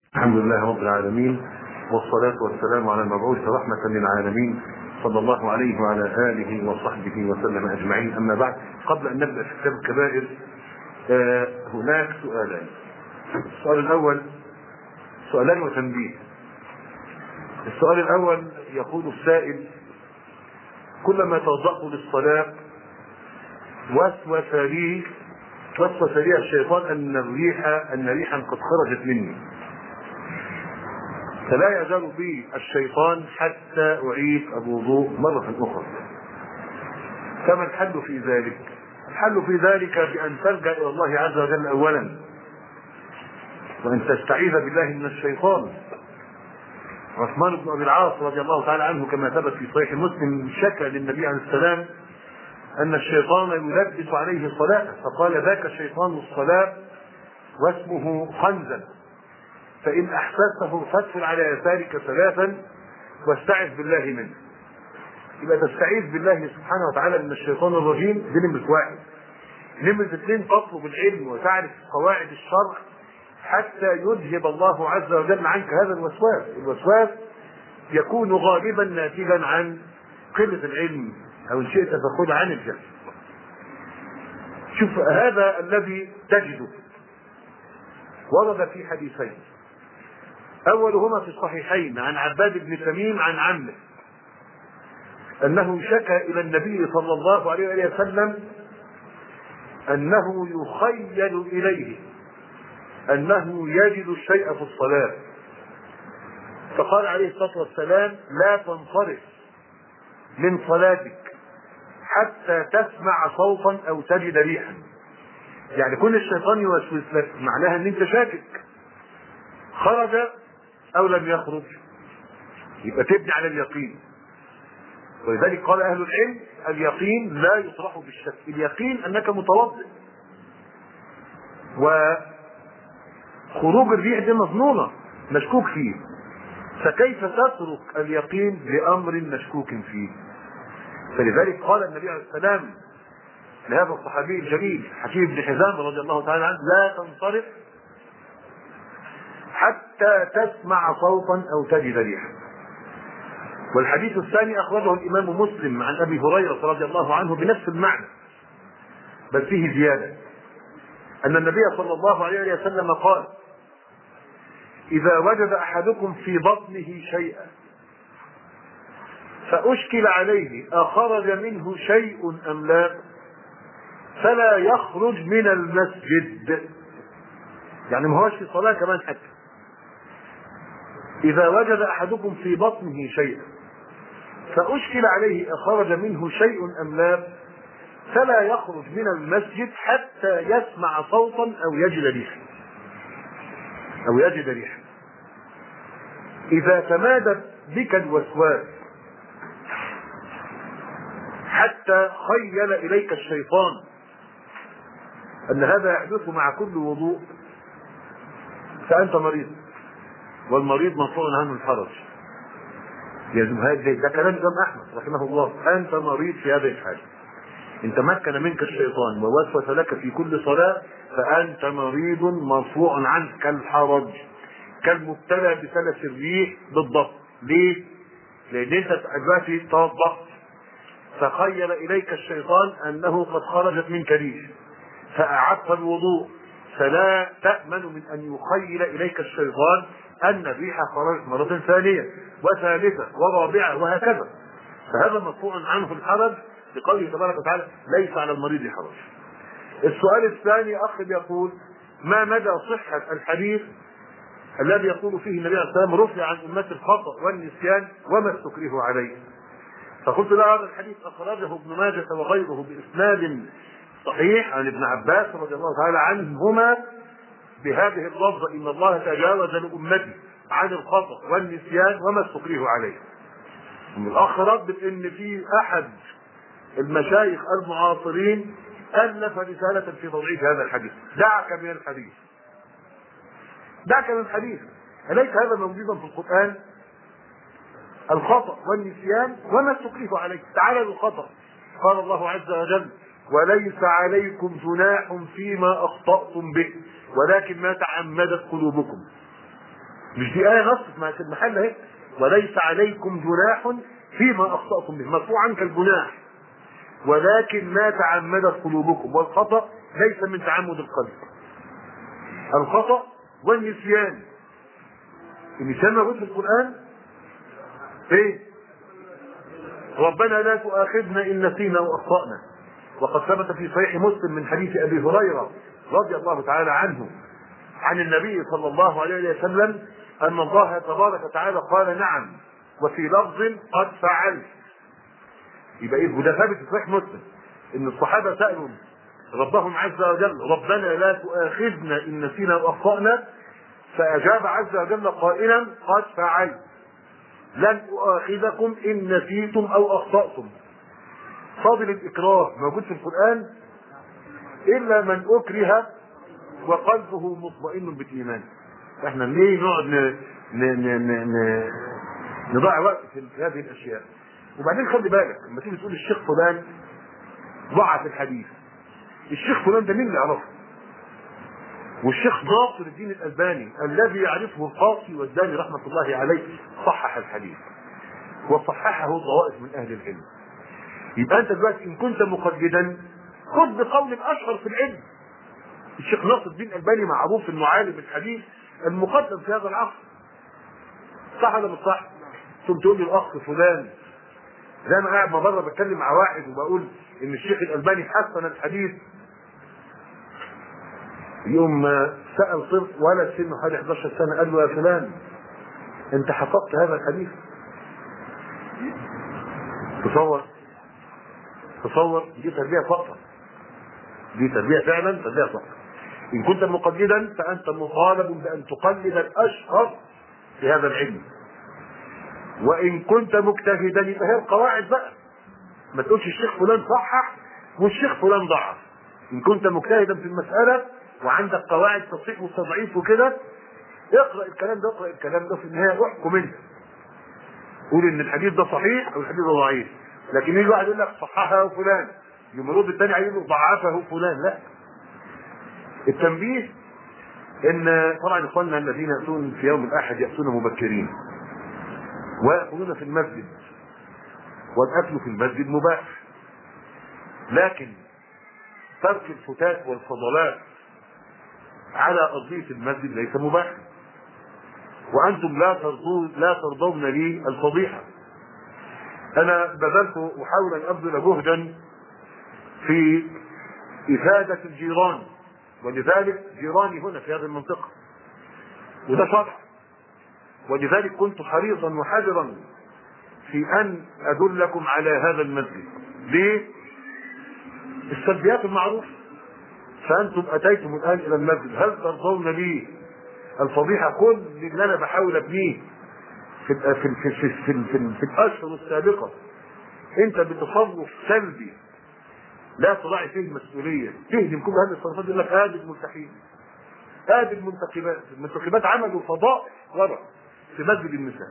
الحمد لله رب العالمين، والصلاة والسلام على المبعوث رحمة للعالمين صلى الله عليه وعلى آله وصحبه وسلم أجمعين. أما بعد، قبل أن نبدأ في كتاب الكبائر هناك سؤالان. السؤال الأول سؤالان وتنبيه. السؤال الأول يقول السائل: كلما توضأت للصلاة وسوس لي الشيطان أن ريحا قد خرجت مني، فلا يزال بي الشيطان حتى أعيد الوضوء مرة أخرى، فما الحل في ذلك؟ الحل في ذلك بأن تلجأ إلى الله عز وجل أولا، وأن تستعيذ بالله من الشيطان. عثمان بن أبي العاص رضي الله تعالى عنه كما ثبت في صحيح مسلم شكى للنبي عليه السلام أن الشيطان يلبس عليه صلاته، فقال: ذاك شيطان الصلاة واسمه خنزل، فإن أحسسته فادخل على يسارك ثلاثا واستعذ بالله منه. يبقى تستعيذ بالله سبحانه وتعالى من الشيطان الرجيم، دي نمرة واحد. نمرة اثنين: تطلب العلم وتعرف قواعد الشرع حتى يذهب الله عز وجل عنك هذا الوسواس. الوسواس يكون غالبا ناتجا عن قلة العلم، أو إن شئت فخذ عن الجهل. شوف، هذا الذي تجده ورد في حديثين، أولهما في الصحيحين عن عباد بن تميم عن عمه أنه شكى إلى النبي صلى الله عليه وسلم أنه يخيل إليه أنه يجد الشيء في الصلاة، فقال عليه الصلاة والسلام: لا تنصرف من صلاتك حتى تسمع صوتا أو تجد ريحا. يعني كل الشيطان يوسوس لك، معناها أن أنت شاكك خرج أو لم يخرج، يبقى تبني على اليقين. ولذلك قال أهل العلم: اليقين لا يطرح بالشك. اليقين أنك متوضئ، وخروج الريح دي مظنونة مشكوك فيه، فكيف تترك اليقين لأمر مشكوك فيه؟ فلذلك قال النبي عليه السلام لهذا الصحابي الجليل حكيم بن حزام رضي الله تعالى عنه: لا تنصرف حتى تسمع صوتا أو تجد ريحا. والحديث الثاني أخرجه الإمام مسلم عن أبي هريرة رضي الله عنه بنفس المعنى، بل فيه زيادة، أن النبي صلى الله عليه وسلم قال: إذا وجد أحدكم في بطنه شيئا فأشكل عليه أخرج منه شيء أم لا، فلا يخرج من المسجد. يعني ما هوش في صلاة كمان حتى. إذا وجد أحدكم في بطنه شيئا فأشكل عليه أخرج منه شيء أم لا، فلا يخرج من المسجد حتى يسمع صوتا أو يجد ريحا. إذا تمادت بك الوسواس حتى خيل إليك الشيطان أن هذا يحدث مع كل وضوء، فأنت مريض، والمريض مرفوع عنه الحرج. ده كلام الإمام أحمد رحمه الله: أنت مريض في هذه الحالة، إن تمكن منك الشيطان ووسوس لك في كل صلاة فأنت مريض مرفوع عنك الحرج، كالمبتلى بسلس الريح بالضبط. ليه؟ لأن أنت دلوقتي توضأت فخيل إليك الشيطان أنه قد خرجت منك ريح، فأعدت الوضوء، فلا تأمن من أن يخيل إليك الشيطان أن الريح خرجت مرة ثانية وثالثة ورابعة وهكذا. فهذا مرفوع عنه الحرج بقوله تبارك وتعالى: ليس على المريض حرج. السؤال الثاني أخ يقول: ما مدى صحة الحديث الذي يقول فيه النبي عليه الصلاة والسلام: رفع عن أمتي الخطأ والنسيان وما استكرهوا عليه؟ فقلت له: هذا الحديث أخرجه ابن ماجه وغيره بإسناد صحيح عن ابن عباس رضي الله تعالى عنهما بهذه اللفظة: إن الله تجاوز لأمتي عن الخطأ والنسيان وما استكرهوا عليه. الأخ رد إن في أحد المشايخ المعاصرين ألف رسالة في تضعيف هذا الحديث. دعك من الحديث، أليس هذا موجودا في القرآن؟ الخطأ والنسيان وما استكرهوا عليه. تعالى للخطأ، قال الله عز وجل: وليس عليكم جناح فيما أخطأتم به ولكن ما تعمدت قلوبكم. مش دي آية نص في المحل اهي، وليس عليكم جناح فيما أخطأتم به، مرفوع عنك الجناح، ولكن ما تعمدت قلوبكم، والخطأ ليس من تعمد القلب. الخطأ والنسيان. النسيان موجود في القرآن ايه؟ ربنا لا تؤاخذنا إن نسينا وأخطأنا. وقد ثبت في صحيح مسلم من حديث أبي هريرة رضي الله تعالى عنه عن النبي صلى الله عليه وسلم أن الله تبارك وتعالى قال نعم، وفي لفظ قد فعلت. يبقى ايه؟ وده ثابت في صحيح مسلم ان الصحابه سالوا ربهم عز وجل ربنا لا تؤاخذنا ان نسينا واخطانا، فاجاب عز وجل قائلا قد فعلت، لن اؤاخذكم ان نسيتم او اخطاتم. فاضل الاكراه موجود في القران الا من اكره وقلبه مطمئن بالايمان. احنا ليه نقعد نضيع وقت في هذه الاشياء؟ وبعدين خلي بالك لما تيجي تقول الشيخ فلان ضعف الحديث، الشيخ فلان ده مين اللي يعرفه؟ والشيخ ناصر الدين الألباني الذي يعرفه القاصي والداني رحمة الله عليه صحح الحديث وصححه طوائف من أهل العلم. يبقى أنت دلوقتي إن كنت مقلدا خذ بقول الأشهر في العلم. الشيخ ناصر الدين الألباني معروف إنه عالم الحديث المقدم في هذا العصر، صح ولا مش صح؟ ثم تقول لي الأخ فلان، زي ما قاعد مرة بتكلم مع واحد وبقول ان الشيخ الألباني حسن الحديث، يوم سأل طفل ولد سنه حوالي 11 سنة قال له يا فلان انت حفظت هذا الحديث؟ تصور دي تربية فقط، دي تربية فعلا تربية فقط. ان كنت مقلدا فانت مطالب بان تقلد الاشهر في هذا العلم، وان كنت مجتهدا يبقى هي القواعد بقى، ما تقولش الشيخ فلان صحح والشيخ فلان ضعف. ان كنت مجتهدا في المسألة وعندك قواعد تصحيح وتضعيف وكده، اقرأ الكلام ده في النهاية احكم انت، قول ان الحديث ده صحيح او الحديث ده ضعيف. لكن يجي واحد يقول لك صححه فلان يمرض الثاني عليه يقول ضعفه فلان، لا. التنبيه ان طبعا اخواننا الذين ياتون في يوم الاحد ياتون مبكرين ويأكلون في المسجد، والاكل في المسجد مباح، لكن ترك الفتات والفضلات على ارضيه المسجد ليس مباح. وانتم لا ترضون لي الفضيحه. انا بذلت احاول ان ابذل جهدا في افاده الجيران، ولذلك جيراني هنا في هذه المنطقه وده شرع، ولذلك كنت حريصا وحذرا في ان ادلكم على هذا المسجد. ليه؟ السلبيات المعروفه. فانتم اتيتم الان الى المسجد، هل ترضون لي الفضيحه؟ كل اللي انا بحاول ابنيه في الاشهر السابقه انت بتصرف سلبي لا تراعي فيه المسؤوليه، تهدم كل هذه التصرفات. يقول لك ادي الملتحين، ادي المنتخبات عملوا فضائح ورع في مسجد النساء،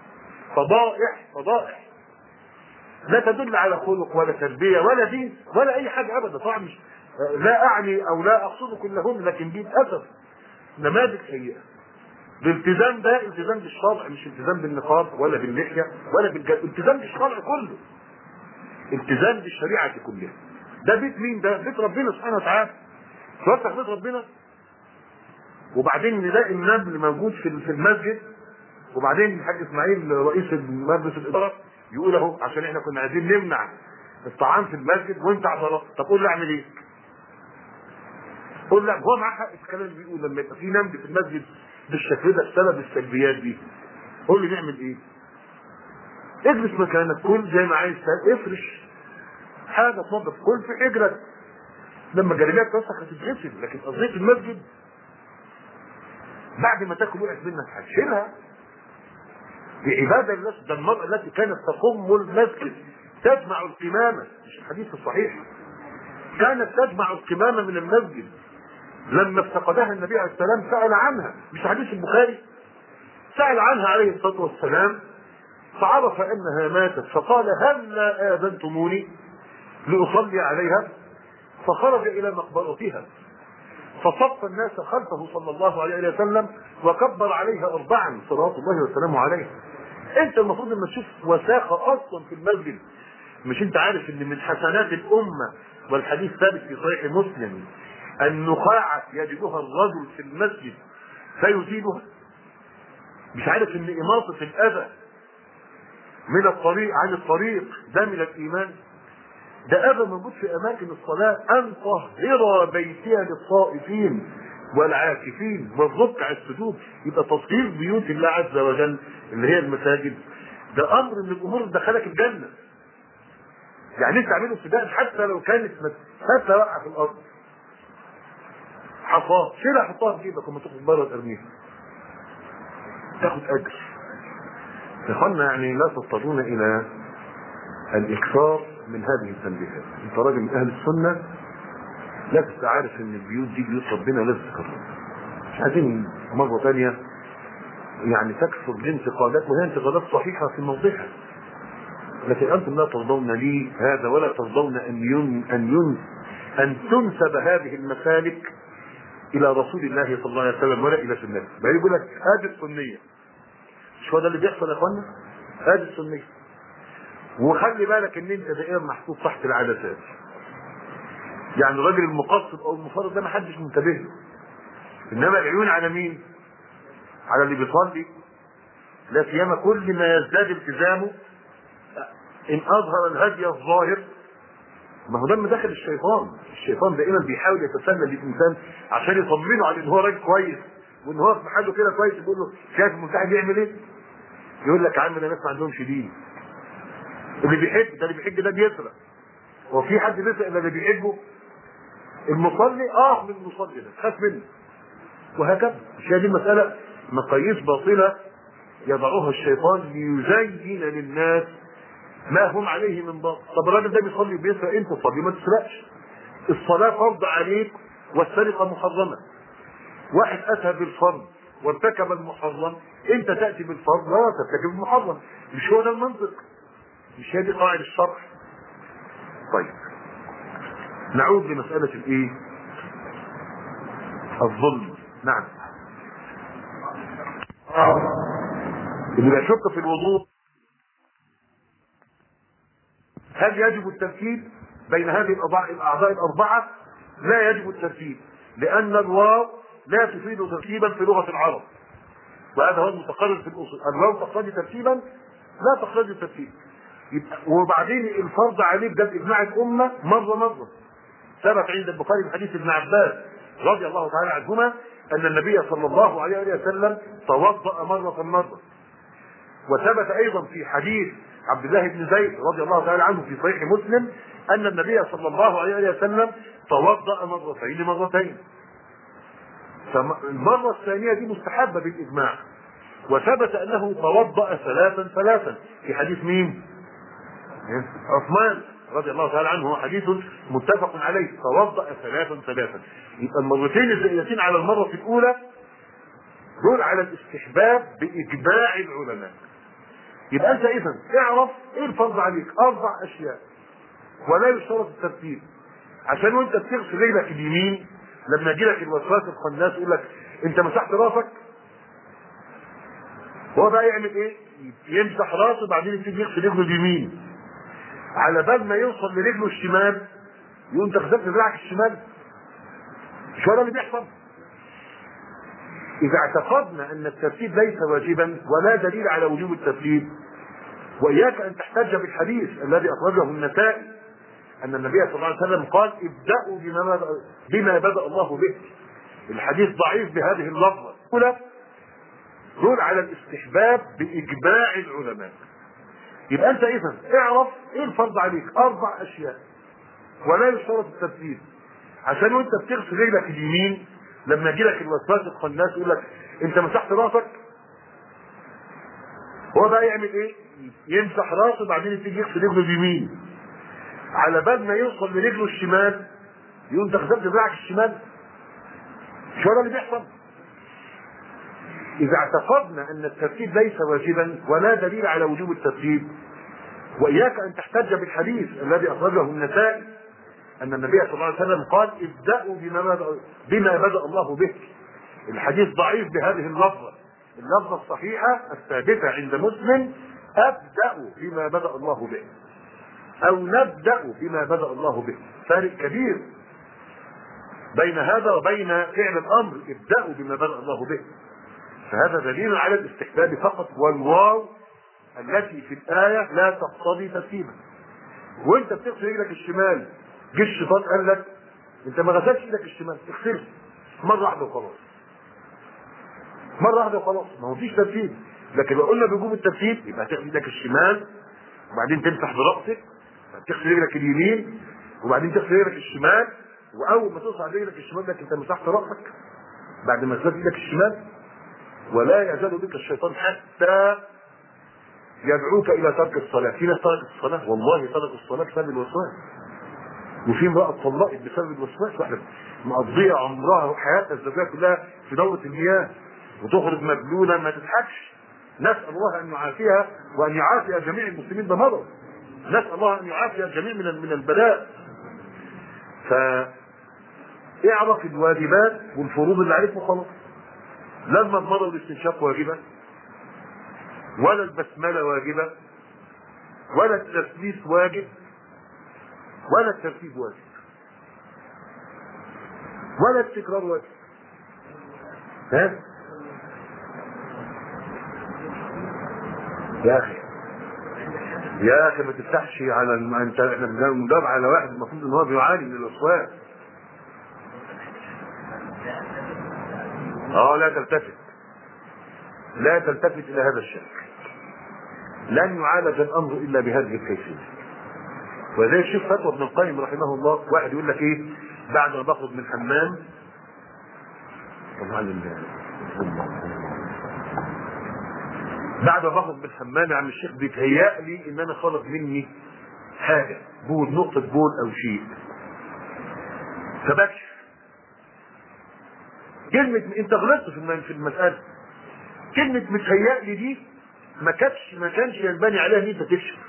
فضائح لا تدل على خلق ولا تربيه ولا دين ولا اي حاجه ابدا. طبعا مش لا اعني او لا اقصد كلهن، لكن دي للاسف نماذج سيئه. الالتزام ده التزام بالشرع، مش التزام بالنقاب ولا باللحيه ولا التزام بالشرع كله، التزام بالشريعه كلها. ده بيت مين؟ ده بيت ربنا سبحانه وتعالى. توسع بيت ربنا، وبعدين نلاقي النبل موجود في المسجد، وبعدين الحاج اسماعيل رئيس مجلس الاداره يقول اهو عشان احنا كنا عايزين نمنع الطعام في المسجد وانت اعترضت. طب قول لي اعمل ايه؟ قول لي هو معاه حق في الكلام اللي بيقول لما يبقى في نمل في المسجد بالشكل ده بسبب السلبيات دي، قول لي نعمل ايه؟ اجلس مكانك، كل زي ما عايز، افرش حاجه تنظف، كل في حجرك. لما جريلات توسخ هتتغسل، لكن قضيه المسجد بعد ما تاكل وقعت منك هتشيلها. دي عباده لله. ده المرأة التي كانت تقوم المسجد تجمع القمامه، مش الحديث الصحيح، كانت تجمع القمامه من المسجد. لما افتقدها النبي عليه السلام سأل عنها، مش حديث البخاري، سأل عنها عليه الصلاه والسلام فعرف انها ماتت، فقال هلا اذنتموني لاصلي عليها؟ فخرج الى مقبرتها فصف الناس خلفه صلى الله عليه وسلم وكبر عليها 4 صلوات الله وسلامه عليه. انت المفروض لما تشوف وساخه اصلا في المسجد، مش انت عارف ان من حسنات الامه، والحديث ثابت في صحيح مسلم، النخاعه يجدها الرجل في المسجد فيزيلها؟ مش عارف ان اماطه الاذى من الطريق عن الطريق ده من الايمان؟ ده أذى موجود في أماكن الصلاة، أن طهر بيتها للطائفين والعاكفين والركع السجود. يبقى تطهير بيوت الله عز وجل اللي هي المساجد ده أمر من الأمور اللي دخلك الجنة. يعني أنت تعمله ابتداء حتى لو كانت حتى واقعة في الأرض، حصاه شيلها حطها في جيبك وما تخرج بره ترميها، تاخد أجر. يا اخوانا يعني لا تضطرون إلى الإكثار من هذه التنبيهات. انت راجل من اهل السنه لازم تبقى عارف ان البيوت دي بيوت ربنا لازم تكرر. مش عايزين مره ثانيه يعني تكثر الانتقادات، وهي انتقادات صحيحه في موضعها، لكن انتم لا ترضون لي هذا ولا ترضون ان تنسب هذه المسالك الى رسول الله صلى الله عليه وسلم ولا الى سنته. بل يقول لك هذه السنيه. مش هو ده اللي بيحصل يا اخوانا؟ هذه السنيه. وخلي بالك ان انت دائما محطوط تحت العدسات. يعني الراجل المقصد او المفرط ده ما حدش منتبه له، انما العيون على مين؟ على اللي بيصلي. لا سيما كل ما يزداد التزامه ان اظهر الهدي الظاهر، ما هو ده مداخل الشيطان. الشيطان دائما بيحاول يتسلل للانسان عشان يطمنه على ان هو راجل كويس وان هو في محله كده كويس. يقول له شايف الملتحي بيعمل ايه؟ يقول لك يا عم ده ناس ما عندهمش دين. اللي بيحب ده، اللي بيحب ده بيسرق. هو في حد بيسرق الا اللي بيحبه؟ المصلي من المصلي ده خاف منه. وهكذا. مش هي دي المساله؟ مقاييس باطله يضعها الشيطان ليزين للناس ما هم عليه من باطل. طب الراجل ده بيصلي وبيسرق، انت تصلي ما تسرقش. الصلاه فرض عليك والسرقه محرمه. واحد اتى بالفرض وارتكب المحرم، انت تاتي بالفرض لا ترتكب المحرم. مش هو ده المنطق؟ مش هي دي قاعده الشرع؟ طيب نعود لمساله الايه؟ الظلم. نعم. اللي بيشك في الوضوء هل يجب الترتيب بين هذه الاعضاء الاربعه؟ لا يجب الترتيب، لان الواو لا تفيد ترتيبا في لغه العرب، وهذا هو المتقرر في الاصول. الواو تقتضي ترتيبا، لا تقتضي ترتيب. وبعدين الفرض عليك ده باجماع الامه مره ثبت عند البخاري في حديث ابن عباس رضي الله تعالى عنهما ان النبي صلى الله عليه وسلم توضأ مرة. وثبت ايضا في حديث عبد الله بن زيد رضي الله تعالى عنه في صحيح مسلم ان النبي صلى الله عليه وسلم توضأ مرتين. فالمرة الثانية دي مستحبة بالإجماع. وثبت أنه توضأ ثلاثا في حديث مين؟ عثمان رضي الله تعالى عنه، هو حديث متفق عليه، توضأ ثلاثا. يبقى المرتين الزائدتين على المرة الأولى دول على الاستحباب بإجماع العلماء. يبقى أنت إذا اعرف إيه الفرض عليك، 4 أشياء، ولا يشترط الترتيب. عشان وأنت بتغسل رجلك اليمين لما يجي لك الوسواس الخناس يقول لك أنت مسحت راسك، هو بقى يعمل إيه؟ يمسح راسه بعدين يبتدي يغسل رجله اليمين، على بال ما يوصل لرجله الشمال يقوم تغسل ذراعك الشمال. مش هو اللي بيحصل؟ إذا اعتقدنا أن الترتيب ليس واجبا ولا دليل على وجوب الترتيب، وإياك أن تحتج بالحديث الذي أخرجه النسائي أن النبي صلى الله عليه وسلم قال ابدأوا بما بدأ الله به. الحديث ضعيف بهذه اللفظة. دول على الاستحباب بإجماع العلماء. يبقى أنت إذا اعرف إيه الفرض عليك، 4 أشياء، ولا يشترط الترتيب. عشان وأنت بتغسل رجلك اليمين لما يجي لك الوسواس الخناس يقول لك أنت مسحت راسك، هو بقى يعمل إيه؟ يمسح راسه بعدين يبتدي يغسل رجله اليمين، على بال ما يوصل لرجله الشمال يقوم تغسل ذراعك الشمال. مش هو اللي بيحصل؟ إذا اعتقدنا أن الترتيب ليس واجبا ولا دليل على وجوب الترتيب، وإياك أن تحتج بالحديث الذي أخرجه النسائي ان النبي صلى الله عليه وسلم قال ابدأوا بما بدأ الله به. الحديث ضعيف بهذه اللفظة الصحيحة الثابتة عند مسلم: ابدأوا بما بدأ الله به، او نبدأ بما بدأ الله به. فارق كبير بين هذا وبين فعل الامر ابدأوا بما بدأ الله به. فهذا دليل على الاستحباب فقط، والواو التي في الآية لا تقتضي ترتيبا. وانت بتغسل رجلك الشمال جه الشيطان قال لك انت ما غسلتش ايدك الشمال، اغسلها مرة واحدة وخلاص، مرة واحدة وخلاص، ما هو فيش ترتيب. لكن لو قلنا بوجوب الترتيب يبقى تغسل ايدك الشمال وبعدين تمسح برأسك، تغسل رجلك اليمين وبعدين تغسل رجلك الشمال، واول ما تصعد رجلك الشمال لك انت مسحت رأسك بعد ما غسلت ايدك الشمال. ولا يزال بك الشيطان حتى يدعوك الى ترك الصلاه. في ناس تركت الصلاه، والله تركوا الصلاه بسبب الوسواس، وفي امراه اتطلقت بسبب الوسواس، واحده مقضيه عمرها وحياتها الزوجيه كلها في دوره المياه وتخرج مبلوله ما تضحكش. نسال الله ان يعافيها وان يعافي جميع المسلمين. ده مرض، نسال الله ان يعافي الجميع من البلاء. اعرف الواجبات والفروض اللي عليك وخلاص. لما المرض الاستنشاق واجبه، ولا البسمله واجبه، ولا التثليث واجب، ولا الترتيب واجب، ولا التكرار واجب. ها يا اخي ما تفتحش على احنا بنجاوب على واحد المفروض ان هو بيعاني من الوسواس. لا تلتفت الى هذا الشك. لن يعالج الامر الا بهذه الكيفيه. وزي الشيخ فتوى ابن القيم رحمه الله، واحد يقول لك ايه بعد ما بخرج من الحمام، بعد ما بخرج من الحمام يا عم الشيخ بيتهيأ لي ان انا خرج مني حاجه، بول، نقطه بول او شيء، فبكشف. كلمه انت غلطت في المساله، كلمه متهيأ لي دي ما كانش ينبني عليها ان انت تكشف.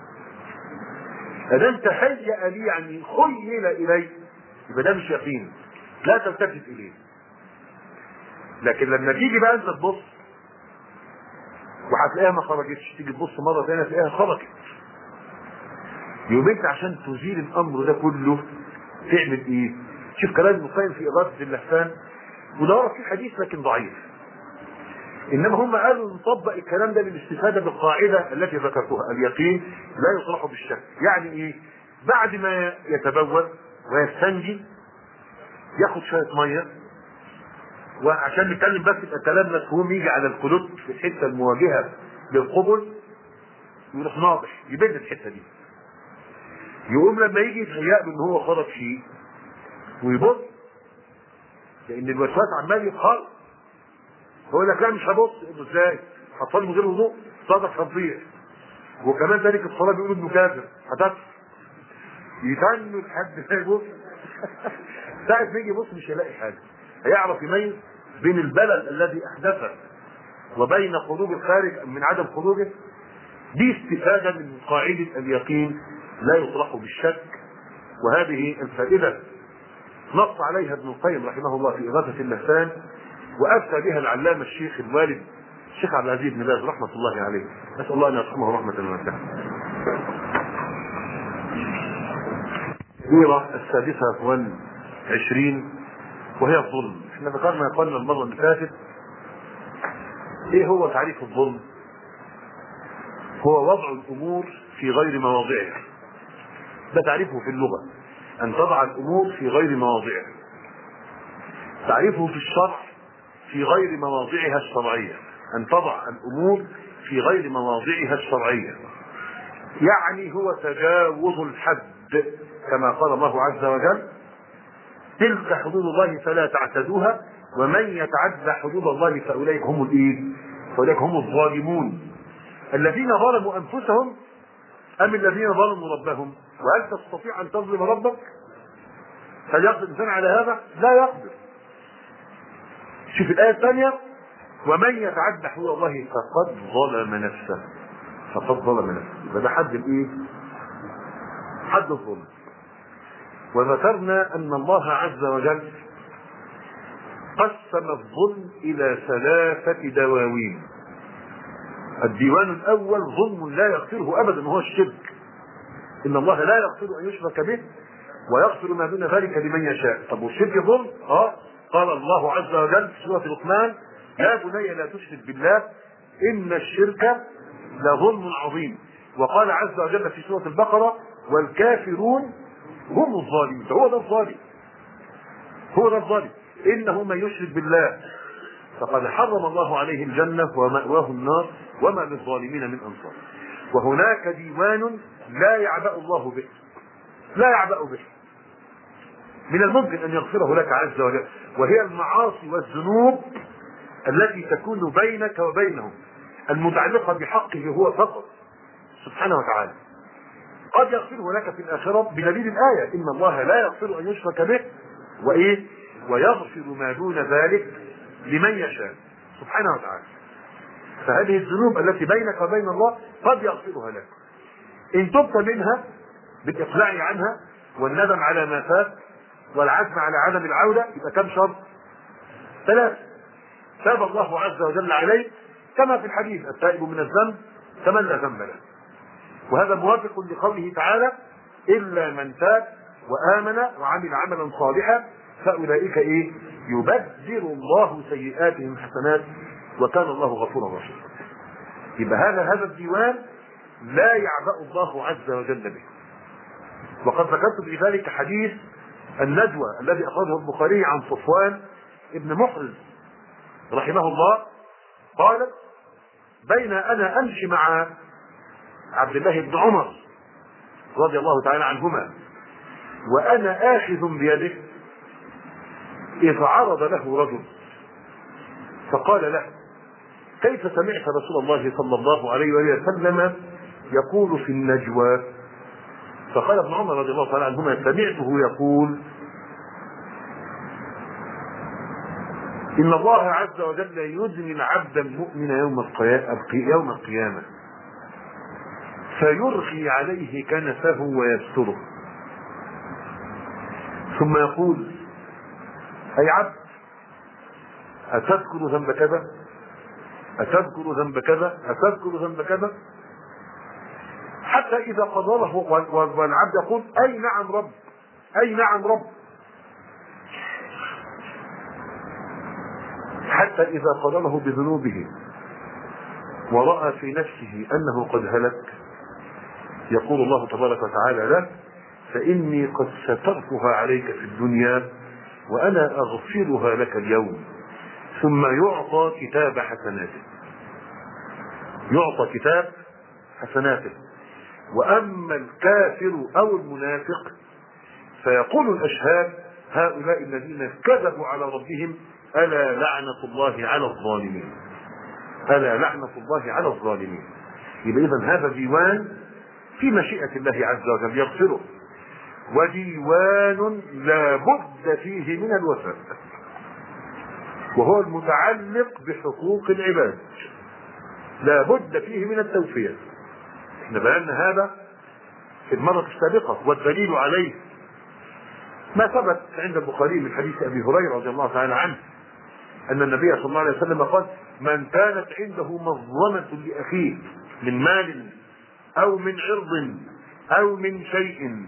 ادام تهيأ لي يعني خيل الي يبقى ده مش يقين، لا تلتفت اليه. لكن لما تيجي بقى انت تبص وهتلاقيها ما خرجتش، تيجي تبص مره ثانيه تلاقيها خرجت، يوم انت عشان تزيل الامر ده كله تعمل ايه؟ شوف كلام ابن القيم في اغاثه اللهفان، وده ورد فيه حديث لكن ضعيف، انما هم قالوا نطبق الكلام ده للاستفاده بالقاعده التي ذكرتها: اليقين لا يصلح بالشك. يعني ايه؟ بعد ما يتبول ويستنجي ياخد شويه ميه، وعشان نتكلم بس يبقى كلام مفهوم يجي على القلوب في الحته المواجهه للقبل، يروح ناضح يبد الحته دي، يقوم لما يجي يتهيأ له ان هو خرج شيء ويبص، لان الوسواس عمال يتخرج، هو لك لا مش هبص. ازاي؟ هتصلي من غير وضوء؟ صلاتك هتضيع، وكمان ذلك الصلاه بيقولوا انه كافر، هتكفر. يتنوا لحد ما يبص ساعة ما يجي يبص مش هيلاقي حاجه، هيعرف يميز بين البلل الذي احدثه وبين خروج الخارج من عدم خروجه. دي استفاده من قاعده اليقين لا يطرح بالشك. وهذه الفائده نص عليها ابن القيم رحمه الله في اغاثه اللهفان، وافتى بها العلامه الشيخ الوالد الشيخ عبد العزيز بن باز رحمه الله عليه، نسال الله ان يرحمه رحمه واسعه. السورة السادسة والعشرين وهي الظلم. احنا ذكرنا قلنا المرة اللي فاتت ايه هو تعريف الظلم؟ هو وضع الامور في غير مواضعها، ده تعريفه في اللغة، ان تضع الامور في غير مواضعها. تعريفه في الشرع في غير مواضعها الشرعية، ان تضع الامور في غير مواضعها الشرعية، يعني هو تجاوز الحد كما قال الله عز وجل: تلك حدود الله فلا تعتدوها ومن يتعدى حدود الله فاولئك هم الايه؟ فاولئك هم الظالمون. الذين ظلموا انفسهم ام الذين ظلموا ربهم؟ وهل تستطيع ان تظلم ربك؟ هل يقدر الانسان على هذا؟ لا يقدر. شوف الايه الثانيه: ومن يتعدى حدود الله فقد ظلم نفسه. فقد ظلم نفسه، يبقى ده حد الايه؟ حد الظلم. وذكرنا أن الله عز وجل قسم الظلم إلى 3 دواوين. الديوان الأول ظلم لا يغفره أبدا وهو الشرك، إن الله لا يغفر أن يشرك به ويغفر ما دون ذلك لمن يشاء. طب والشرك ظلم؟ قال الله عز وجل في سورة لقمان: يا بني لا تشرك بالله إن الشرك لظلم عظيم. وقال عز وجل في سورة البقرة: والكافرون هم الظالمون. هو ده الظالم، هو ده الظالم. إنه من يشرك بالله فقد حرم الله عليه الجنة ومأواه النار وما للظالمين من أنصار. وهناك ديوان لا يعبأ الله به، لا يعبأ به، من الممكن أن يغفره لك عز وجل، وهي المعاصي والذنوب التي تكون بينك وبينه المتعلقة بحقه هو فقط سبحانه وتعالى. قد يغفره لك في الآخرة بدليل الآية: إن الله لا يغفر أن يشرك به ويغفر ما دون ذلك لمن يشاء سبحانه وتعالى. فهذه الذنوب التي بينك وبين الله قد يغفرها لك إن تبت منها بالإقلاع عنها والندم على ما فات والعزم على عدم العودة. يبقى كم شرط؟ 3. تاب الله عز وجل عليه، كما في الحديث: التائب من الذنب كمن لا ذنب له. وهذا موافق لقوله تعالى: إلا من تاب وآمن وعمل عملا صالحا فأولئك يبدل الله سيئاتهم حسنات وكان الله غفورا رحيما. يبقى هذا الديوان لا يعبأ الله عز وجل به. وقد ذكرت في ذلك حديث الندوة الذي أخرجه البخاري عن صفوان ابن محرز رحمه الله، قال: بين أنا أمشي مع عبد الله بن عمر رضي الله تعالى عنهما وأنا آخذ بيده، إذ عرض له رجل فقال له: كيف سمعت رسول الله صلى الله عليه وسلم يقول في النجوى؟ فقال ابن عمر رضي الله تعالى عنهما: سمعته يقول: إن الله عز وجل يدني العبد المؤمن يوم القيامة فيرخي عليه كنفه ويستره، ثم يقول: أي عبد، أتذكر ذنب كذا؟ أتذكر ذنب كذا؟ أتذكر ذنب كذا؟ حتى إذا قضى له والعبد يقول: أي نعم رب، أي نعم رب. حتى إذا قضى له بذنوبه ورأى في نفسه أنه قد هلك يقول الله تبارك وتعالى له: فإني قد سترتها عليك في الدنيا وأنا أغفرها لك اليوم. ثم يعطى كتاب حسناته، يعطى كتاب حسناته. وأما الكافر أو المنافق فيقول الأشهاد: هؤلاء الذين كذبوا على ربهم ألا لعنة الله على الظالمين، ألا لعنة الله على الظالمين. يبقى إذن هذا ديوان في مشيئة الله عز وجل يغفره، وديوان لا بد فيه من الوفاء، وهو المتعلق بحقوق العباد، لا بد فيه من التوفية. احنا بينا هذا في المرة السابقة، والدليل عليه ما ثبت عند البخاري من حديث أبي هريرة رضي الله تعالى عنه أن النبي صلى الله عليه وسلم قال: من كانت عنده مظلمة لأخيه من مال أو من عرض أو من شيء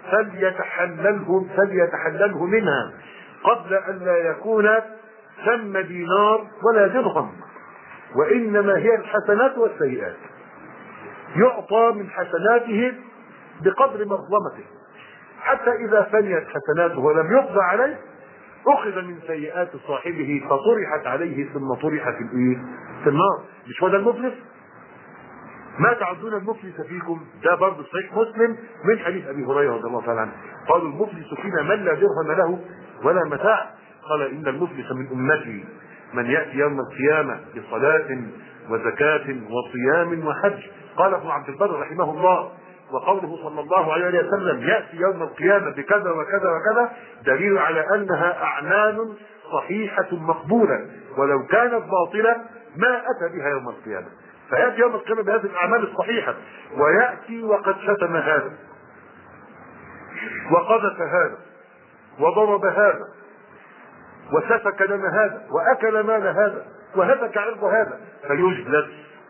فليتحلله منها قبل أن لا يكون ثم دينار ولا درهم، وإنما هي الحسنات والسيئات. يعطى من حسناته بقدر مظلمته، حتى إذا فنيت حسناته ولم يقضى عليه أخذ من سيئات صاحبه فطرحت عليه ثم طرح في النار. مش هو ده المفلس؟ ما تعدون المفلس فيكم؟ ده برضه صحيح مسلم من حديث أبي هريرة رضي الله تعالى عنه. قالوا: المفلس فينا من لا درهم له ولا متاع. قال: إن المفلس من أمتي من يأتي يوم القيامة بصلاة وزكاة وصيام وحج. قال ابن عبد البر رحمه الله: وقوله صلى الله عليه وسلم يأتي يوم القيامة بكذا وكذا وكذا دليل على أنها أعمال صحيحة مقبولة، ولو كانت باطلة ما أتى بها يوم القيامة. فيأتي يوم القيامة بهذه الأعمال الصحيحة، ويأتي وقد شتم هذا، وقذف هذا وضرب هذا وسفك دم هذا وأكل مال هذا وهتك عرض هذا فيجلد،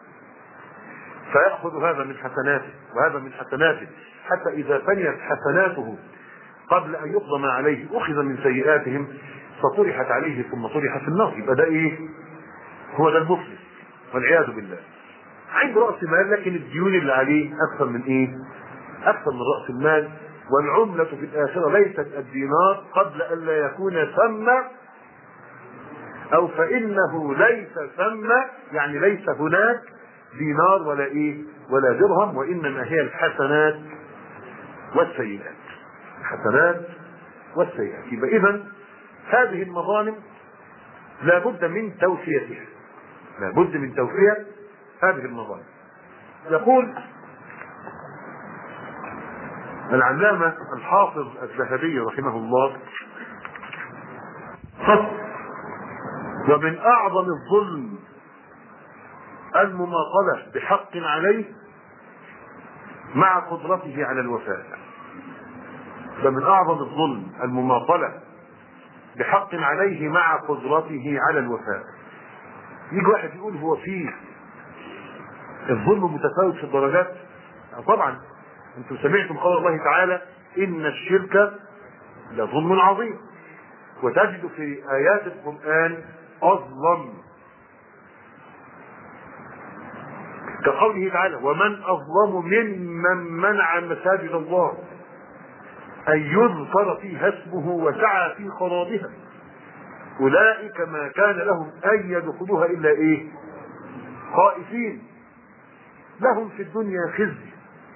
فيأخذ هذا من حسناته وهذا من حسناته، حتى إذا فنيت حسناته قبل أن يقضى ما عليه أخذ من سيئاتهم فطرحت عليه ثم طرح في النار. يبقى ده إيه؟ هو ده المفلس والعياذ بالله. عنده رأس مال لكن الديون اللي عليه أكثر من إيه؟ أكثر من رأس المال. والعملة في الآخرة ليست الدينار قبل أن لا يكون ثم، أو فإنه ليس ثم، يعني ليس هناك دينار ولا إيه ولا درهم، وإنما هي الحسنات والسيئات. الحسنات والسيئات. يبقى إذن هذه المظالم لا بد من توفيتها، لا بد من توفية هذه المظالم. يقول العلامة الحافظ الذهبي رحمه الله: ومن أعظم الظلم المماطلة بحق عليه مع قدرته على الوفاء. ومن أعظم الظلم المماطلة بحق عليه مع قدرته على الوفاء. يجي واحد يقول هو فيه الظلم متفاوت في الدرجات؟ طبعا انتم سمعتم قول الله تعالى: إن الشرك لظلم عظيم. وتجد في آيات القرآن أظلم، كقوله تعالى: ومن أظلم ممن منع مساجد الله أن يذكر فيها اسمه وسعى في خرابها أولئك ما كان لهم أن يدخلوها إلا إيه؟ خائفين، لهم في الدنيا خزي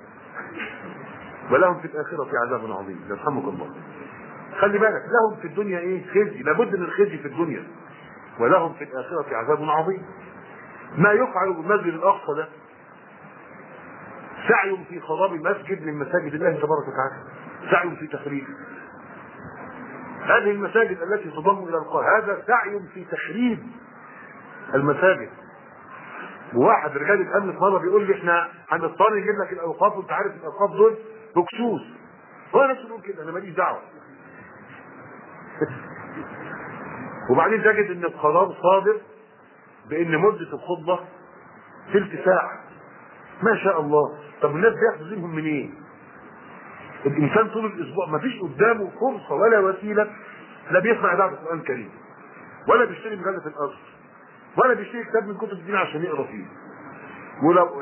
ولهم في الآخرة عذاب عظيم. يرحمك الله. خلي بالك، لهم في الدنيا ايه؟ خزي، لابد من الخزي في الدنيا، ولهم في الآخرة عذاب عظيم. ما يفعل بالمسجد الأقصى ده سعي في خراب مسجد من مساجد الله تبارك وتعالى، سعي في تخريبه. هذه المساجد التي تضم إلى القاهرة هذا سعي في تخريب المساجد. وواحد رجال الأمن مرة بيقول لي: احنا هنضطر نجيب لك الأوقاف، وانت عارف الأوقاف دول بكسوس. هو نفسه بيقول كده، أنا ماليش دعوة. وبعدين تجد ان القرار صادر بان مدة الخطبة ثلث ساعة. ما شاء الله. طب الناس بياخدوا ذهنهم منين؟ الانسان طول الاسبوع ما فيش قدامه فرصة ولا وسيلة، لا بيسمع اذاعة القرآن الكريم، ولا بيشتري مجلة الأصل، ولا بيشتري كتاب من كتب الدين عشان يقرا فيه، ولو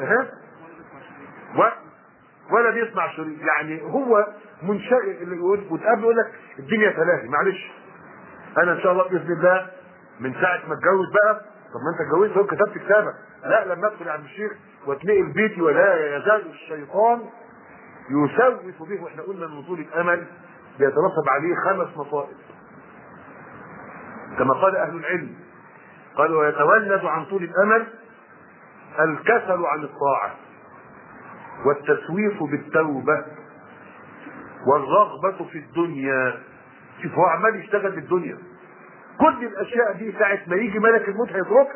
ولا بيسمع شريط. يعني هو منشغل. اللي يقول وتقابل يقول لك الدنيا تلاهي. معلش، انا ان شاء الله باذن الله من ساعه ما اتجوز بقى. طب ما انت اتجوزت وانت كتبت كتابك. لا، لما ادخل عند الشيخ واتنقل بيتي ولا يزال الشيطان يسوف به. واحنا قلنا ان طول الامل بيترتب عليه 5 مصائب كما قال اهل العلم. قالوا: ويتولد عن طول الامل الكسل عن الطاعه، والتسويف بالتوبه، والرغبه في الدنيا. شوف، هو عمال يشتغل بالدنيا. كل الاشياء دي ساعه ما يجي ملك الموت هيتركها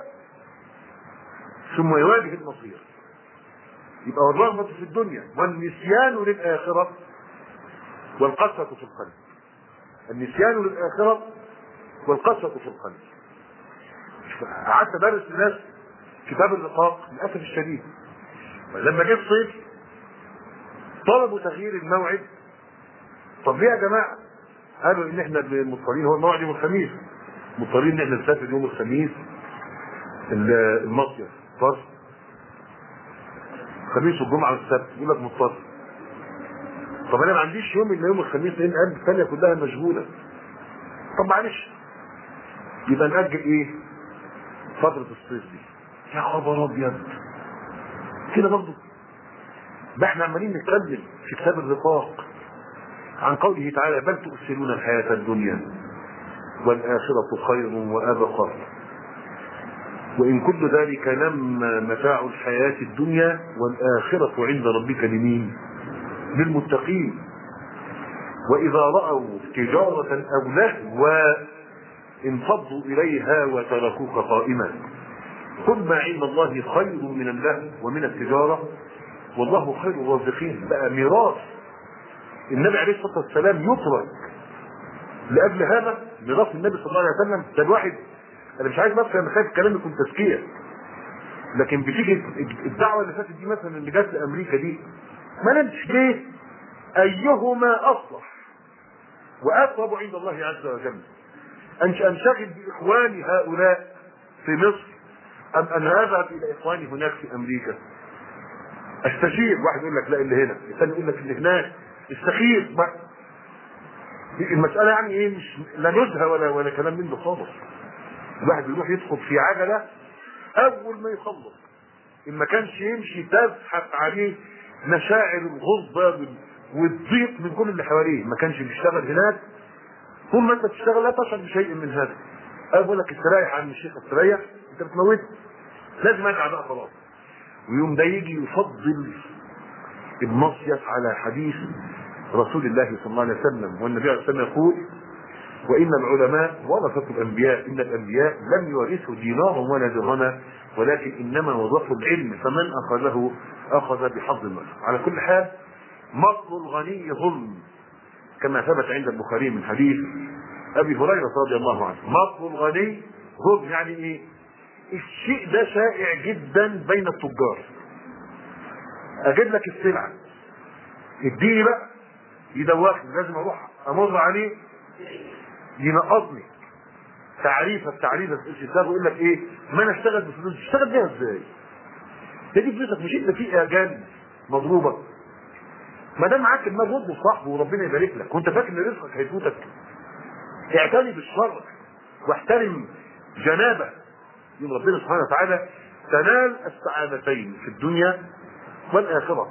ثم يواجه المصير. يبقى الرغبه في الدنيا والنسيان للاخره والقسوه في القلب. النسيان للاخره والقسوه في القلب. قعدت ادرس للناس كتاب الرقاق للاسف الشديد. لما جه الصيف طلبوا تغيير الموعد. طب ليه يا جماعه؟ قالوا ان احنا مضطرين، هو الموعد يوم الخميس، مضطرين ان احنا نسافر يوم الخميس المصيف. طب الخميس والجمعه والسبت يقول لك مضطر. طب انا ما عنديش يوم الا يوم الخميس لان القلب الثانيه كلها مشغوله. طب معلش، يبقى نأجل ايه؟ فتره الصيف دي. يا خبر ابيض كده برضه. ده احنا عمالين نتكلم في كتاب الرقاق عن قوله تعالى: بل تؤثرون الحياة الدنيا والآخرة خير وأبقى وإن كل ذلك لما متاع الحياة الدنيا والآخرة عند ربك لمين؟ للمتقين. وإذا رأوا تجارة أو لهوا انفضوا إليها وتركوك قائما. قل ما عند الله خير من اللهو ومن التجارة والله خير الرازقين. بقى ميراث النبي عليه الصلاه والسلام يترك لاجل هذا ميراث النبي صلى الله عليه وسلم؟ ده الواحد، انا مش عايز بس انا خايف الكلام يكون تزكيه، لكن بتيجي الدعوه اللي فاتت دي مثلا اللي جت لامريكا دي، ما نمشي ليه؟ ايهما اصلح واقرب عند الله عز وجل؟ انشغل باخواني هؤلاء في مصر ام ان اذهب الى اخواني هناك في امريكا؟ استشير، واحد يقول لك لا اللي هنا، الثاني يقول لك اللي هناك، استخير بقى. المساله يعني ايه؟ مش لا نزهه ولا كلام من ده خالص. الواحد بيروح يدخل في عجله اول ما يخلص، ان ما كانش يمشي تزحف عليه مشاعر الغضب والضيق من كل اللي حواليه، ما كانش بيشتغل هناك. طول ما انت بتشتغل لا تشعر بشيء من هذا. انا بقول لك استريح عن الشيخ، استريح، انت بتموت، لازم ارجع بقى خلاص. ويوم ده يجي يفضل المصيف على حديث رسول الله صلى الله عليه وسلم، والنبي عليه الصلاه والسلام يقول: وان العلماء ورثه الانبياء، ان الانبياء لم يورثوا دينارا ولا درهما، ولكن انما ورثوا العلم، فمن اخذه اخذ بحظ الوفر. على كل حال مطل الغني ظلم، كما ثبت عند البخاري من حديث ابي هريره رضي الله عنه. مطل الغني ظلم، يعني ايه؟ الشيء ده شائع جدا بين التجار. اجيب لك السلعه، اديني بقى، يدوخني، لازم اروح امر عليه ينقصني تعريفه الشتاب، ويقول لك ايه؟ ما انا اشتغل بفلوس، اشتغل بيها ازاي؟ تجي فلوسك مش انت في اجال مضروبه؟ ما دام معاك المال رد لصاحبه وربنا يبارك لك، وانت فاكر ان رزقك هيفوتك؟ اعتني بالشر واحترم جنابه، يوم ربنا سبحانه وتعالى تنال السعادتين في الدنيا والاخره.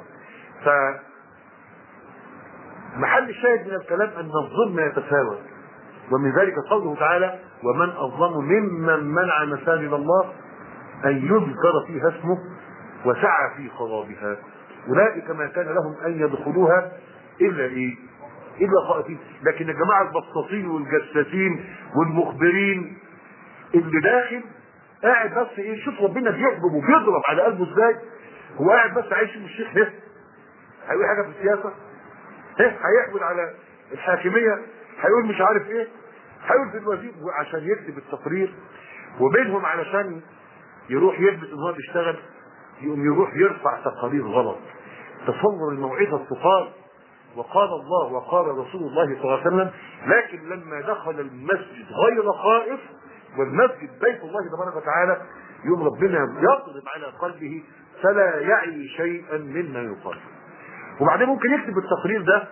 فمحل الشاهد من الكلام ان الظلم يتساوى، ومن ذلك قوله تعالى: ومن اظلم ممن منع مساجد الله ان يذكر فيها اسمه وسعى في خرابها، اولئك ما كان لهم ان يدخلوها الا ايه؟ الا خائفين. لكن الجماعه البساطين والجساسين والمخبرين اللي داخل قاعد بس ايه؟ شوف ربنا بيحجب وبيضرب على قلبه ازاي. هو قاعد بس عايش في الشيخ ده هيقول حاجه في السياسه، هيحمل على الحاكميه، هيقول مش عارف ايه، هيقول في الوزير عشان يكتب التقرير، وبينهم علشان يروح يثبت ان هو بيشتغل يقوم يروح يرفع تقارير غلط. تصور الموعظه التقال، وقال الله وقال رسول الله صلى الله عليه وسلم، لكن لما دخل المسجد غير خائف، والمسجد بيت الله تبارك وتعالى، يوم ربنا يضرب على قلبه فلا يعي شيئا مما يقال. وبعدين ممكن يكتب التقرير ده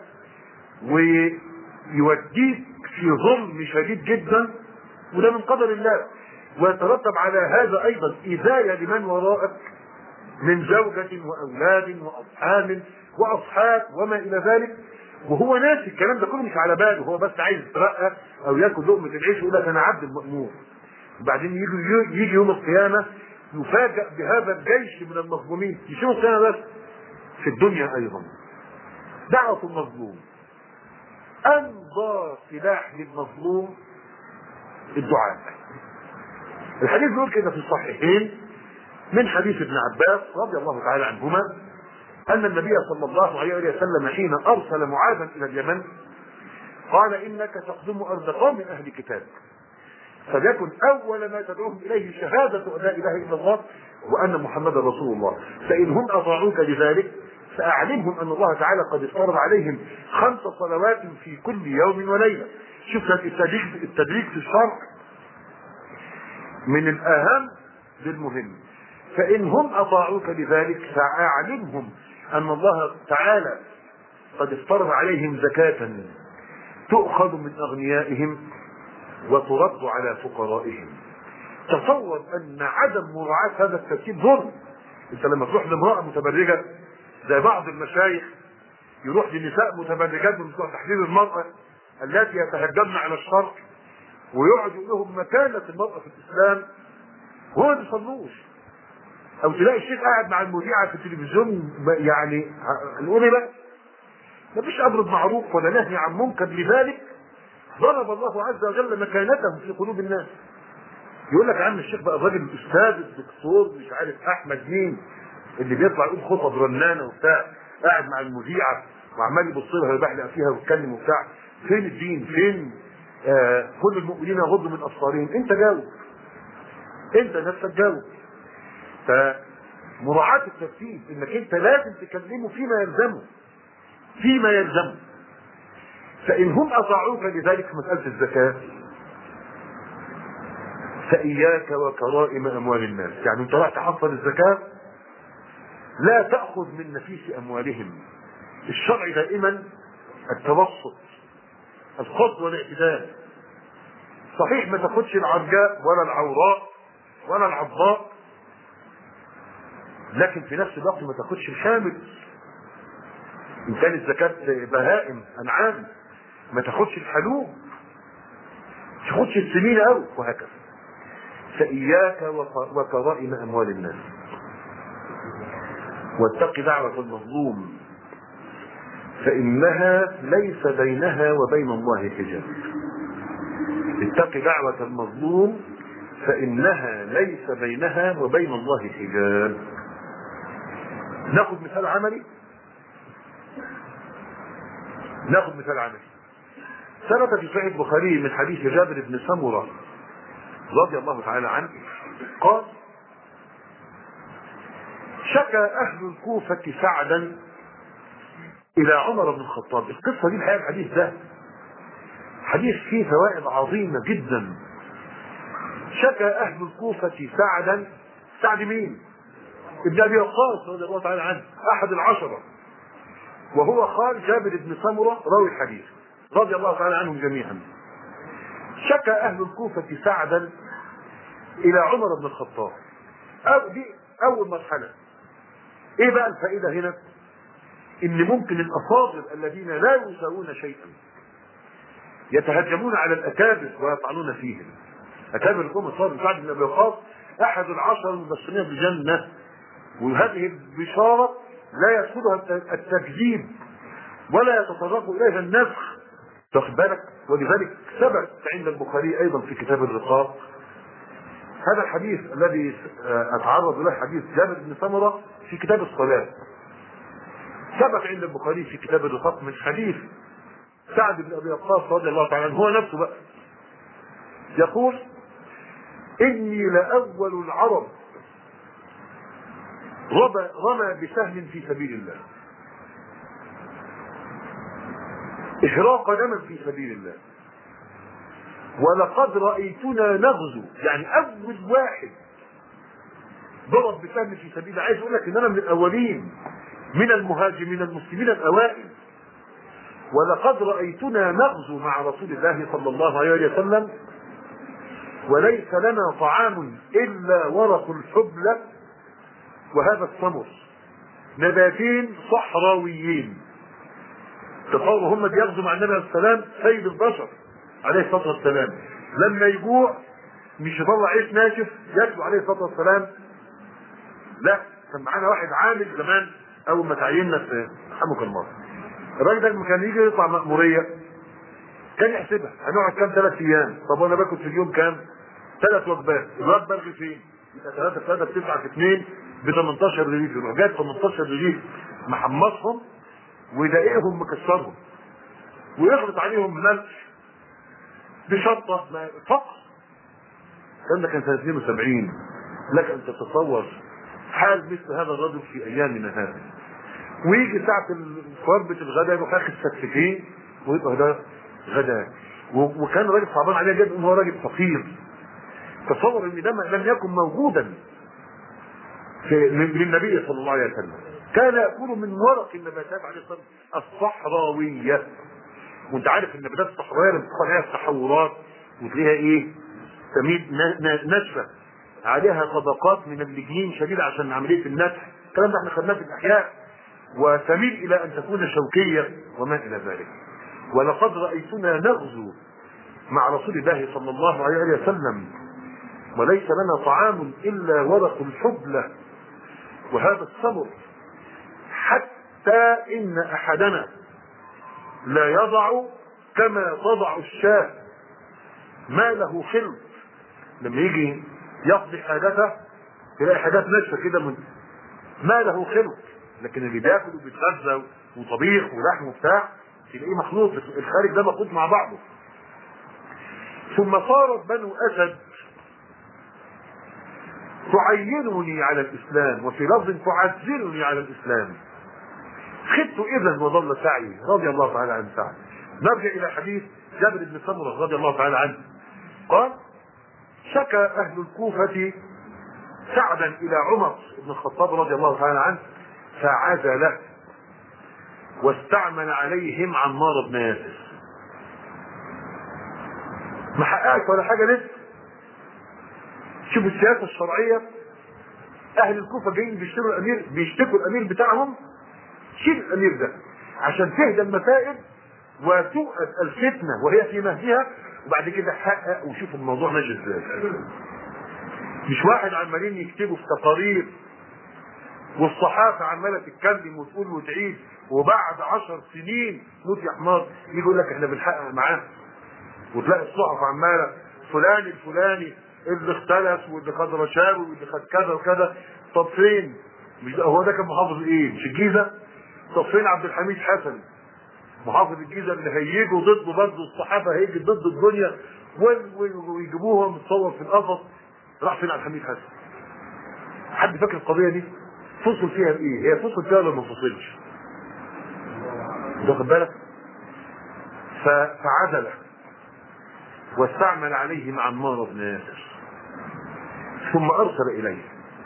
ويوديك في ظلم شديد جدا، وده من قدر الله، ويترتب على هذا ايضا اذايه لمن وراءك من زوجة واولاد واصحاب واصحاب وما الى ذلك، وهو ناسي الكلام ده كله، مش على باله، هو بس عايز يترقى او ياكل لقمه العيش ويقول لك انا عبد المأمور. وبعدين يجي يوم القيامه يفاجأ بهذا الجيش من المظلومين، مش يوم القيامه بس، في الدنيا ايضا. دعوة المظلوم، امضى سلاح للمظلوم الدعاء. الحديث بيقول كده في الصحيحين من حديث ابن عباس رضي الله تعالى عنهما ان النبي صلى الله عليه وسلم حين ارسل معاذا الى اليمن قال: انك تقدم ارض قوم من اهل كتاب، فليكن اول ما تدعوهم اليه شهاده ان لا اله الا الله وان محمدا رسول الله، فان هم اطاعوك لذلك فاعلمهم ان الله تعالى قد افترض عليهم 5 صلوات في كل يوم وليله. شوف التدريج في الشرع من الاهم للمهم. فان هم اطاعوك لذلك فاعلمهم ان الله تعالى قد افترض عليهم زكاة تؤخذ من اغنيائهم وترد على فقرائهم. تصور ان عدم مراعاة هذا الترتيب ظلم. انت لما تروح لامرأة متبرجة زي بعض المشايخ يروح لنساء متبرجات من بتوع تحرير المرأة التي يتهجمن على الشرع ويقعد يقول لهم مكانة المرأة في الاسلام وهو ما بيصلوش. او تلاقي الشيخ قاعد مع المذيعة في التلفزيون، يعني نقول ايه بقى؟ مفيش امر بمعروف ولا نهي عن منكر، لذلك ضرب الله عز وجل مكانته في قلوب الناس. يقول لك يا عم الشيخ بقى الراجل الاستاذ الدكتور مش عارف احمد مين اللي بيطلع يقول خطب رنانه وبتاع، قاعد مع المذيعه وعمال يبص لها ويبحلق فيها ويتكلم وبتاع. فين الدين؟ فين كل المؤمنين يغضوا من ابصارهم؟ انت جاوب، انت نفسك جاوب. فمراعاة الترتيب انك انت لازم تكلمه فيما يلزمه، فيما يلزمه. فان هم اطاعوك لذلك في مسألة الزكاة فإياك وكرائم أموال الناس. يعني أنت راح تحصل الزكاة لا تأخذ من نفيس أموالهم. الشرع دائما التوسط، القصد والاعتدال. صحيح ما تاخدش العرجاء ولا العوراء ولا العضاء، لكن في نفس الوقت ما تاخدش الشامل. إن كان الزكاة بهائم أنعام ما تاخدش الحلوب، ما تاخدش السمين أوي، وهكذا. فإياك وكرائم أموال الناس، واتق دعوة المظلوم فإنها ليس بينها وبين الله حجاب. اتق دعوة المظلوم فإنها ليس بينها وبين الله حجاب. ناخذ مثال عملي، ثبت في صحيح البخاري من حديث جابر بن سمرة رضي الله تعالى عنه قال: شكى أهل الكوفة سعدا إلى عمر بن الخطاب. القصة دي الحقيقة الحديث ده حديث فيه فوائد عظيمة جدا. شكى أهل الكوفة سعدا. سعد مين؟ ابن أبي وقاص رضي الله تعالى عنه، أحد العشرة، وهو خال جابر بن سمرة راوي الحديث رضي الله تعالى عنهم جميعا. شكى أهل الكوفة سعدا إلى عمر بن الخطاب. دي أول مرحلة. إيه بقى الفائدة هنا؟ إن ممكن الأفاضل الذين لا يساوون شيئا يتهجمون على الأكابر ويطعنون فيهم. أكابر الأمة صار سعد بن أبي وقاص أحد العشر المبشرين بالجنة، وهذه البشارة لا يدخلها التكذيب ولا يتطرق إليها النفخ، واخد بالك؟ ولذلك ثبت عند البخاري أيضا في كتاب الرقاق هذا الحديث الذي أتعرض له، حديث جابر بن سمرة في كتاب الصلاة. ثبت عند البخاري في كتاب الرقاق من حديث سعد بن أبي وقاص رضي الله تعالى عنه، هو نفسه بقى يقول: إني لأول العرب رمى بسهم في سبيل الله، إحراق دما في سبيل الله، ولقد رأيتنا نغزو. يعني أول واحد ضرب بسهم في سبيل الله. عايز أقول لك إن أنا من الأولين، من المهاجمين المسلمين الأوائل. ولقد رأيتنا نغزو مع رسول الله صلى الله عليه وسلم وليس لنا طعام إلا ورق الحبلة وهذا السمر، نباتين صحراويين. تصوروا هم بيغزوا مع النبي عليه السلام سيد البشر عليه الصلاة والسلام، لما يجوع مش يطلع عيش ناشف ياكله عليه الصلاة والسلام، لا، كان معانا واحد عامل زمان اول ما تعيننا في رحمك الله. الراجل ده لما كان يجي يطلع مأمورية كان يحسبها هنقعد كام؟ 3 ايام. طب وانا باكل في اليوم كام؟ 3 وجبات. الوجبه فين؟ 3 في 9 في 2 ب 18 رغيف. يروح جايب 18 رغيف محمصهم ويدققهم مكسرهم ويخلط عليهم ملح بشطه فقط. الكلام ده كان سنه 72. لك ان تتصور حال مثل هذا الرجل في ايامنا هذه. ويجي ساعه وجبه الغداء يروح ياخد سكتين ويبقى ده غدا. وكان راجل صعبان عليه جدا ان هو راجل فقير. تصور ان ده لم يكن موجودا للنبي صلى الله عليه وسلم. كان ياكل من ورق النباتات عليه الصلاه الصحراويه. وانت عارف النباتات الصحراويه لما تدخل عليها التحورات وتلاقيها ايه؟ تميل ناشفه، عليها طبقات من اللجنين شديده عشان عمليه النتح. الكلام ده احنا خدناه في الاحياء. وتميل الى ان تكون شوكيه وما الى ذلك. ولقد رايتنا نغزو مع رسول الله صلى الله عليه وسلم وليس لنا طعام الا ورق الحبلة وهذا السمر، حتى ان احدنا لا يضع كما تضع الشاة ما له خلط. لما يجي يقضي حاجته تلاقي حاجات ناشفه كده من ما له خلط، لكن اللي بياكل وبيتغذى وطبيخ ولحم وبتاع، تلاقيه مخلوط، الخارج ده مخلوط مع بعضه. ثم صارت بنو اسد تعينني على الاسلام، وفي لفظ تعزلني على الاسلام. خدت اذا وضل سعي رضي الله تعالى عن سعد. نرجع الى حديث جابر بن سمره رضي الله تعالى عنه، قال: شكى اهل الكوفه سعدا الى عمر بن الخطاب رضي الله تعالى عنه فعزله واستعمل عليهم عمار بن ياسر. ما حققش ولا حاجه لسه. شوف السياسه الشرعيه، اهل الكوفه جايين بيشتكوا الامير بتاعهم، شيل الامير ده عشان تهدى المسائل وتؤد الفتنه وهي في مهدها، وبعد كده حقق وشوف الموضوع ماشي ازاي. مش واحد عمالين يكتبوا في تقارير والصحافه عماله تتكلم وتقول وتعيد، وبعد 10 سنين موت يا حمار يجي يقول لك احنا بنحقق معاه، وتلاقي الصحف عماله فلان الفلاني اللي اختلف واللي خد رشاوي واللي خد كذا وكذا. طب فين؟ مش هو ده كان محافظ ايه؟ مش الجيزه؟ طب فين عبد الحميد حسن محافظ الجيزه اللي هيجوا ضده برضه الصحافه هيجي ضد الدنيا ويجيبوها متصور في القفص؟ راح فين عبد الحميد حسن؟ حد فاكر القضيه دي؟ فصل فيها بايه؟ هي فصل فيها ولا ما فصلش؟ واخد بالك؟ فعدل واستعمل عليهم عمار بن ياسر، ثم ارسل اليه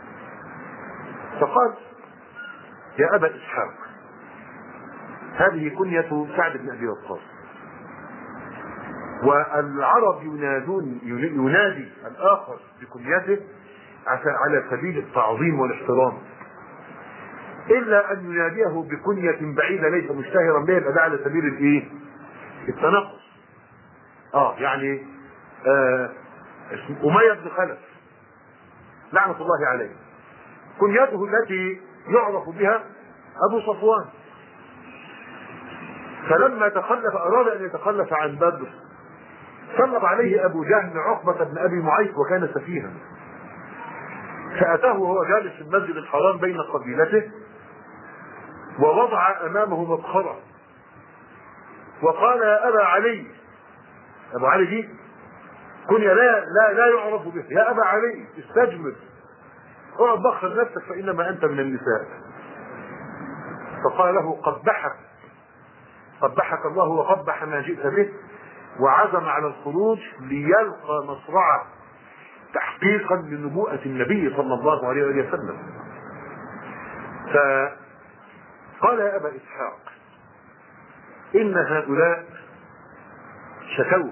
فقال: يا ابا اسحاق، هذه كنية سعد بن ابي وقاص، والعرب ينادي الاخر بكنيته على سبيل التعظيم والاحترام، الا ان يناديه بكنية بعيدة ليس مشتهرا بها، يبقى ده على سبيل الايه؟ التنقص. يعني أمية بن خلف لعنة الله عليه، كنيته التي يعرف بها أبو صفوان، فلما تخلف أراد أن يتخلف عن بدر سلط عليه أبو جهل عقبة بن أبي معيط وكان سفيها، فأتاه وهو جالس في المسجد الحرام بين قبيلته ووضع أمامه مبخرة وقال: يا أبا علي. أبو علي دي كنية لا يعرف به. يا أبا علي استجمل، اقعد بخر نفسك فإنما أنت من النساء. فقال له: قبحك الله وقبح ما جئت به، وعزم على الخروج ليلقى مصرعه تحقيقا لنبوءة النبي صلى الله عليه وسلم. فقال: يا أبا إسحاق، إن هؤلاء شكوك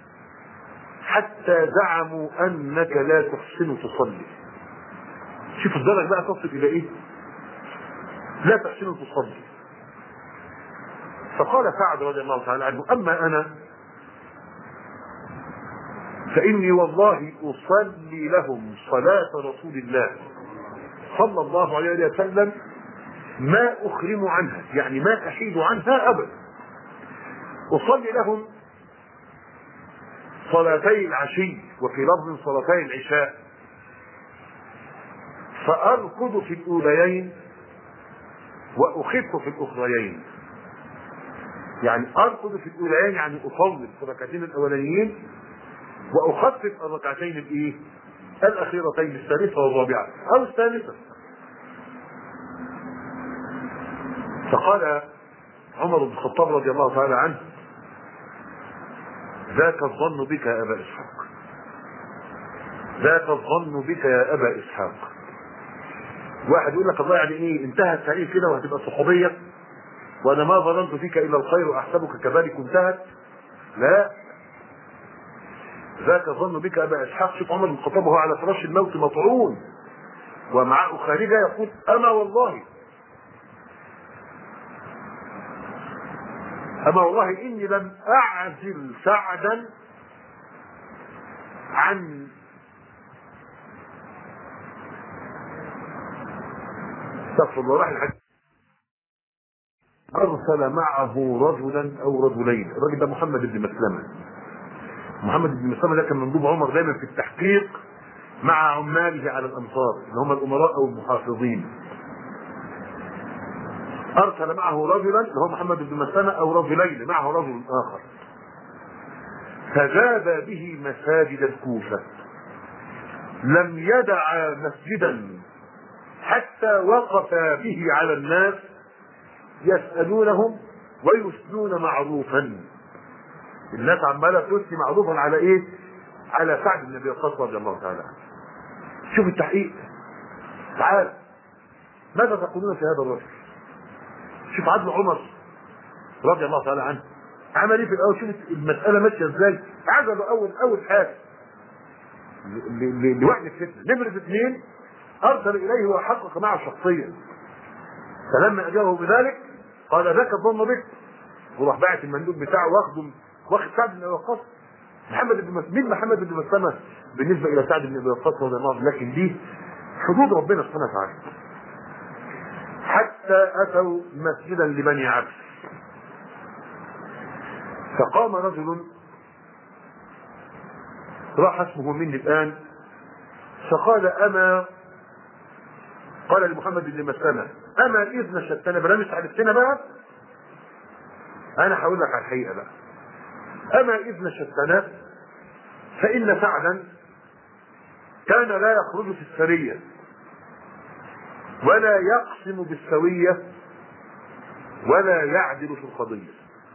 حتى زعموا أنك لا تحسن تصلي. شوف الدرجة بقى تصل إلى إيه؟ لا تحسن تصلي. فقال سعد رضي الله تعالى عنه: أما أنا فإني والله أصلي لهم صلاة رسول الله صلى الله عليه وسلم ما أخرم عنها، يعني ما أحيد عنها أبدا. أصلي لهم صلاتي العشي، وفي لفظ صلاتي العشاء، فأركض في الأوليين وأخف في الأخريين. يعني أركض في الأوليين يعني أطول في الركعتين الأولانيين، وأخفف الركعتين الإيه؟ الأخيرتين، الثالثة والرابعة أو الثالثة. فقال عمر بن الخطاب رضي الله تعالى عنه: ذاك الظن بك يا أبا إسحاق، ذاك الظن بك يا أبا إسحاق. واحد يقول لك: الله يعني إيه انتهت سعيد كده وهتبقى صحوبية وأنا ما ظننت فيك إلا الخير وأحسبك كذلك انتهت؟ لا، ذاك الظن بك يا أبا إسحاق. شوف عمر بن الخطاب وهو على فراش الموت مطعون ومعه خارجة يقول: أما والله إني لم أعزل سعدا عن استغفر الله راح الحديث أرسل معه رجلا أو رجلين. الراجل ده محمد بن مسلمة. محمد بن مسلمة ده كان مندوب عمر دايما في التحقيق مع عماله على الأمصار اللي هم الأمراء أو المحافظين. ارسل معه رجلا اللي هو محمد بن مسلمة او رجلين معه رجل اخر، فجاب به مساجد الكوفة، لم يدع مسجدا حتى وقف به على الناس يسألونهم ويثنون معروفا. الناس عماله تثني معروفا على ايه؟ على سعد بن ابي وقاص رضي الله تعالى عنه. شوف التحقيق. تعال ماذا تقولون في هذا الرجل؟ شوف عدل عمر رضي الله تعالى عنه عمل ايه في الاول. شوف المساله ماشيه ازاي. عزل اول حاجه لوحد الفتنه. نمره اثنين ارسل اليه وحقق معه شخصيا، فلما اجابه بذلك قال ذاك الظن بك، وراح باعت المندوب بتاعه واخد سعد بن ابي وقاص. مين محمد بن مسلمة بالنسبه الى سعد بن ابي وقاص رضي الله عنه؟ لكن دي حدود ربنا سبحانه وتعالى. حتى اتوا مسجدا لبني عبس، فقام رجل راح اسمه مني الان، فقال قال لمحمد بن مسلمة اما اذ نشدتنا بلا مش عرفتنا بقى، انا هقول لك على الحقيقه بقى. اما اذ نشدتنا فان سعدا كان لا يخرج في السريه ولا يقسم بالسويه ولا يعدل في القضيه.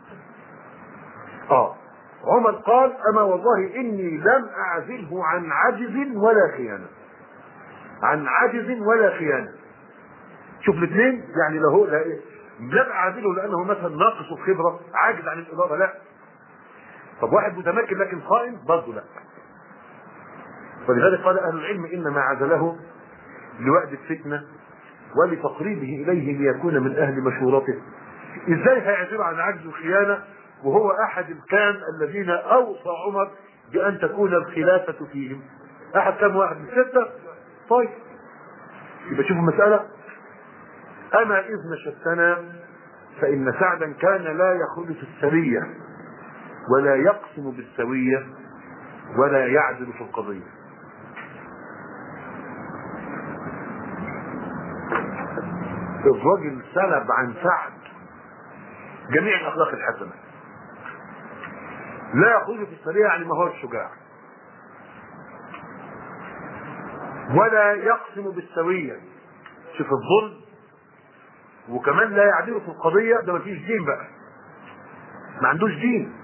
عمر قال اما والله اني لم اعزله عن عجز ولا خيانه. عن عجز ولا خيانه. شوف الاثنين، يعني لم اعزله لانه مثلا ناقص الخبره عاجز عن الاداره، لا. طب واحد متمكن لكن خائن برضه لا. ولذلك قال اهل العلم انما عزله لوعد الفتنه ولتقريبه اليه ليكون من اهل مشورته. ازاي هيعزله عن عجز وخيانه وهو احد الكام الذين اوصى عمر بان تكون الخلافه فيهم؟ احد كام واحد من 6؟ طيب يبقى شوفوا المساله. اما اذ نشدتنا فان سعدا كان لا يخرج في السريه ولا يقسم بالسويه ولا يعدل في القضيه. الرجل سلب عن سعد جميع الاخلاق الحسنه. لا يخرج في السريه يعني ما هو الشجاع، ولا يقسم بالسويه، شوف الظلم، وكمان لا يعدل في القضيه. ده ما فيش دين بقى، ما عندوش دين.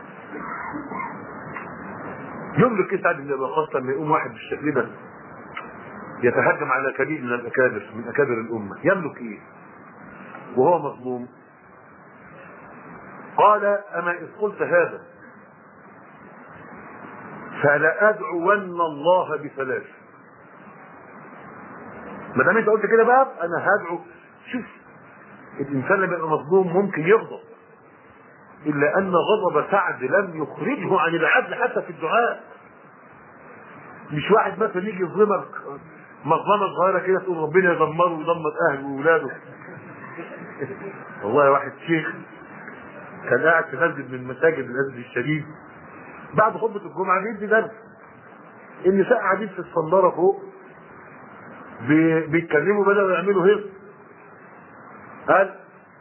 يملك ايه سعد بن ابي وقاص لما يقوم واحد بالشكل ده يتهجم على كبير من اكابر الامه؟ يملك ايه وهو مظلوم؟ قال اما اذ قلت هذا فلأدعون الله بثلاث. ما دام انت قلت كده بقى انا هدعو. شوف الانسان لما يبقى مظلوم ممكن يغضب، الا ان غضب سعد لم يخرجه عن العدل حتى في الدعاء. مش واحد مثلا يجي يظلمك مظلمه صغيره كده تقول ربنا يدمره ويدمر اهله واولاده. والله واحد شيخ كان قاعد في مسجد من مساجد الازهر الشريف بعد خطبه الجمعه بيدي درس، النساء قاعدين في الصنداره فوق بيتكلموا، بدأوا يعملوا هيص. قال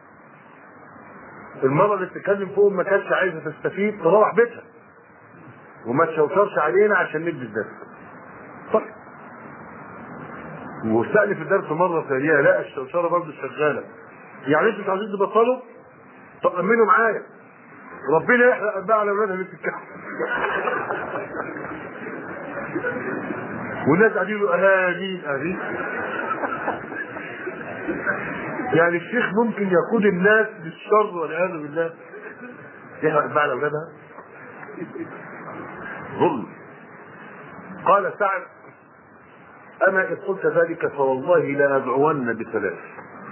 المرة اللي بتتكلم فوق ما كانتش عايزة تستفيد تروح بيتها وما تشوشرش علينا عشان ندي الدرس. صح. واستأنف الدرس مرة ثانية لا الشوشرة برضه شغالة. يعني انتوا مش عايزين تبطلوا؟ طب أمنوا معايا ربنا يحرق قلبها على أولادها اللي بتتكلم. والناس قاعدين يقولوا امين. يعني الشيخ ممكن يقود الناس بالشر والعياذ بالله، يحرق قلبها على اولادها. ظلم. قال سعد اما اذ قلت ذلك فوالله لادعون بثلاث.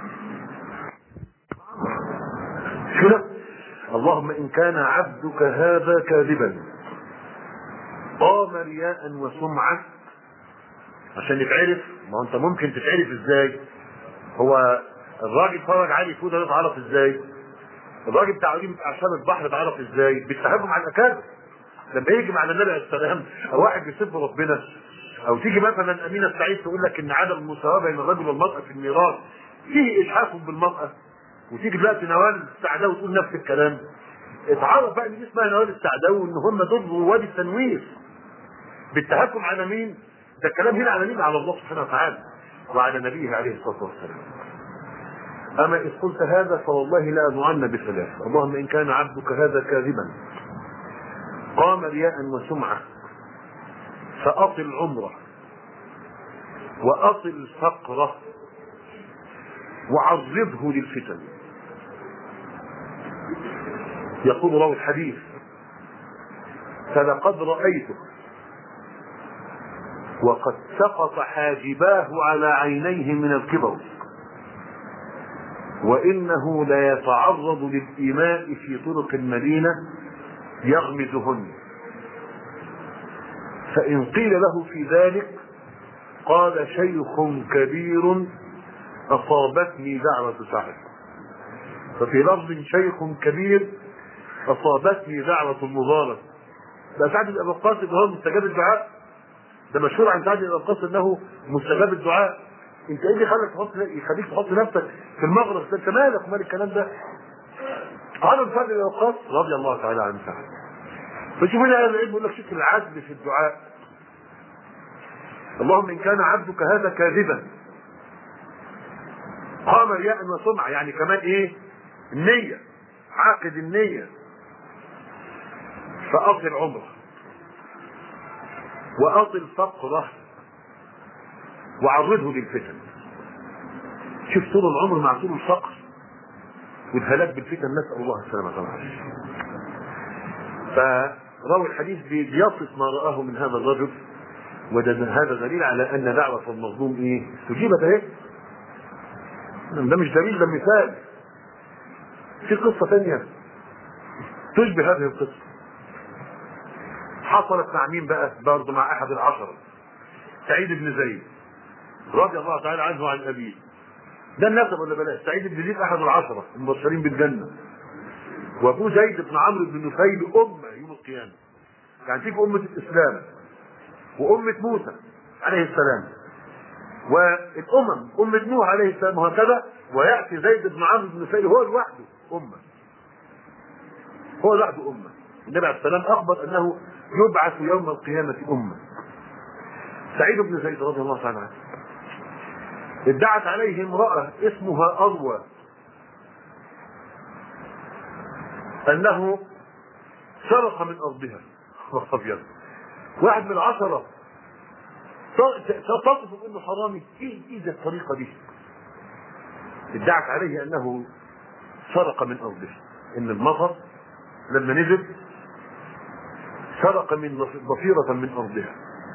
شنو؟ اللهم ان كان عبدك هذا كاذبا قام رياء وسمعه عشان يتعرف. ما انت ممكن تتعرف ازاي؟ هو الراجل فرج علي فوده ده اتعرف ازاي؟ الراجل بتاع عجيب اعشاب البحر اتعرف ازاي؟ بالتهجم على الاكابر. لما يجي مع النبي عليه السلام او واحد بيسب ربنا، او تيجي مثلا امينه سعيد تقول لك ان عدم المساواه بين الرجل والمراه في الميراث فيه اشحاف بالمراه، وتيجي دلوقتي نوال السعداوي وتقول نفس الكلام. اتعرف بقى ان دي اسمها نوال السعداوي وان هم دول رواد التنوير بالتهكم على مين؟ ده الكلام هنا على مين؟ على الله سبحانه وتعالى وعلى نبيه عليه الصلاه والسلام. اما اذ قلت هذا فوالله لا نعنى بثلاث. اللهم ان كان عبدك هذا كاذبا قام رياء وسمعه فاطل عمره واطل فقره وعرضه للفتن. يقول راوي الحديث فلقد رأيته وقد سقط حاجباه على عينيه من الكبر وإنه ليتعرض للإيماء في طرق المدينة يغمزهن، فإن قيل له في ذلك قال شيخ كبير أصابتني دعوة سعد. ففي لفظ شيخ كبير أصابتني دعوة المبارك. ده سعد بن أبي وقاص هو مستجاب الدعاء، ده مشهور عن سعد بن أبي وقاص أنه مستجاب الدعاء. أنت إيه اللي يخليك تحط نفسك في المغرب؟ أنت مالك ومال الكلام ده؟ قال سعد بن أبي وقاص رضي الله تعالى عنه سعد. فشوف هنا أهل العلم يقول لك شوف العدل في الدعاء. اللهم إن كان عبدك هذا كاذبا قام رياء وسمعة، يعني كمان إيه؟ النية، عاقد النية، فأطل عمره وأطل فقره وعرضه للفتن. شوف طول العمر مع طول الفقر والهلاك بالفتن، نسأل الله السلامة والعافية. فراوي الحديث بيصف ما رآه من هذا الرجل، وهذا دليل على أن دعوة المظلوم إيه؟ تجيبت إيه؟ ده مش دليل، ده مثال. في قصة ثانية تشبه هذه القصة حصلت مع مين بقى؟ برضه مع أحد العشرة، سعيد بن زيد رضي الله تعالى عنه وعن أبيه. ده النسب ولا بلاش؟ سعيد بن زيد أحد العشرة المبشرين بالجنة، وأبوه زيد بن عمرو بن نفيل أمة يوم القيامة. يعني فيك أمة الإسلام وأمة موسى عليه السلام والأمم أمة نوح عليه السلام وهكذا، ويأتي زيد بن عمرو بن نفيل هو لوحده أمة، هو لوحده أمة. النبي عليه السلام أخبر أنه يبعث يوم القيامة أمة. سعيد بن زيد رضي الله تعالى عنه ادعت عليه امرأة اسمها أروى أنه سرق من أرضها. أبيض واحد من العشرة تصف انه حرامي. ايه ده الطريقة دي؟ ادعت عليه انه سرق من ارضه، ان المطر لما نزل سرق من ضفيرة من ارضها.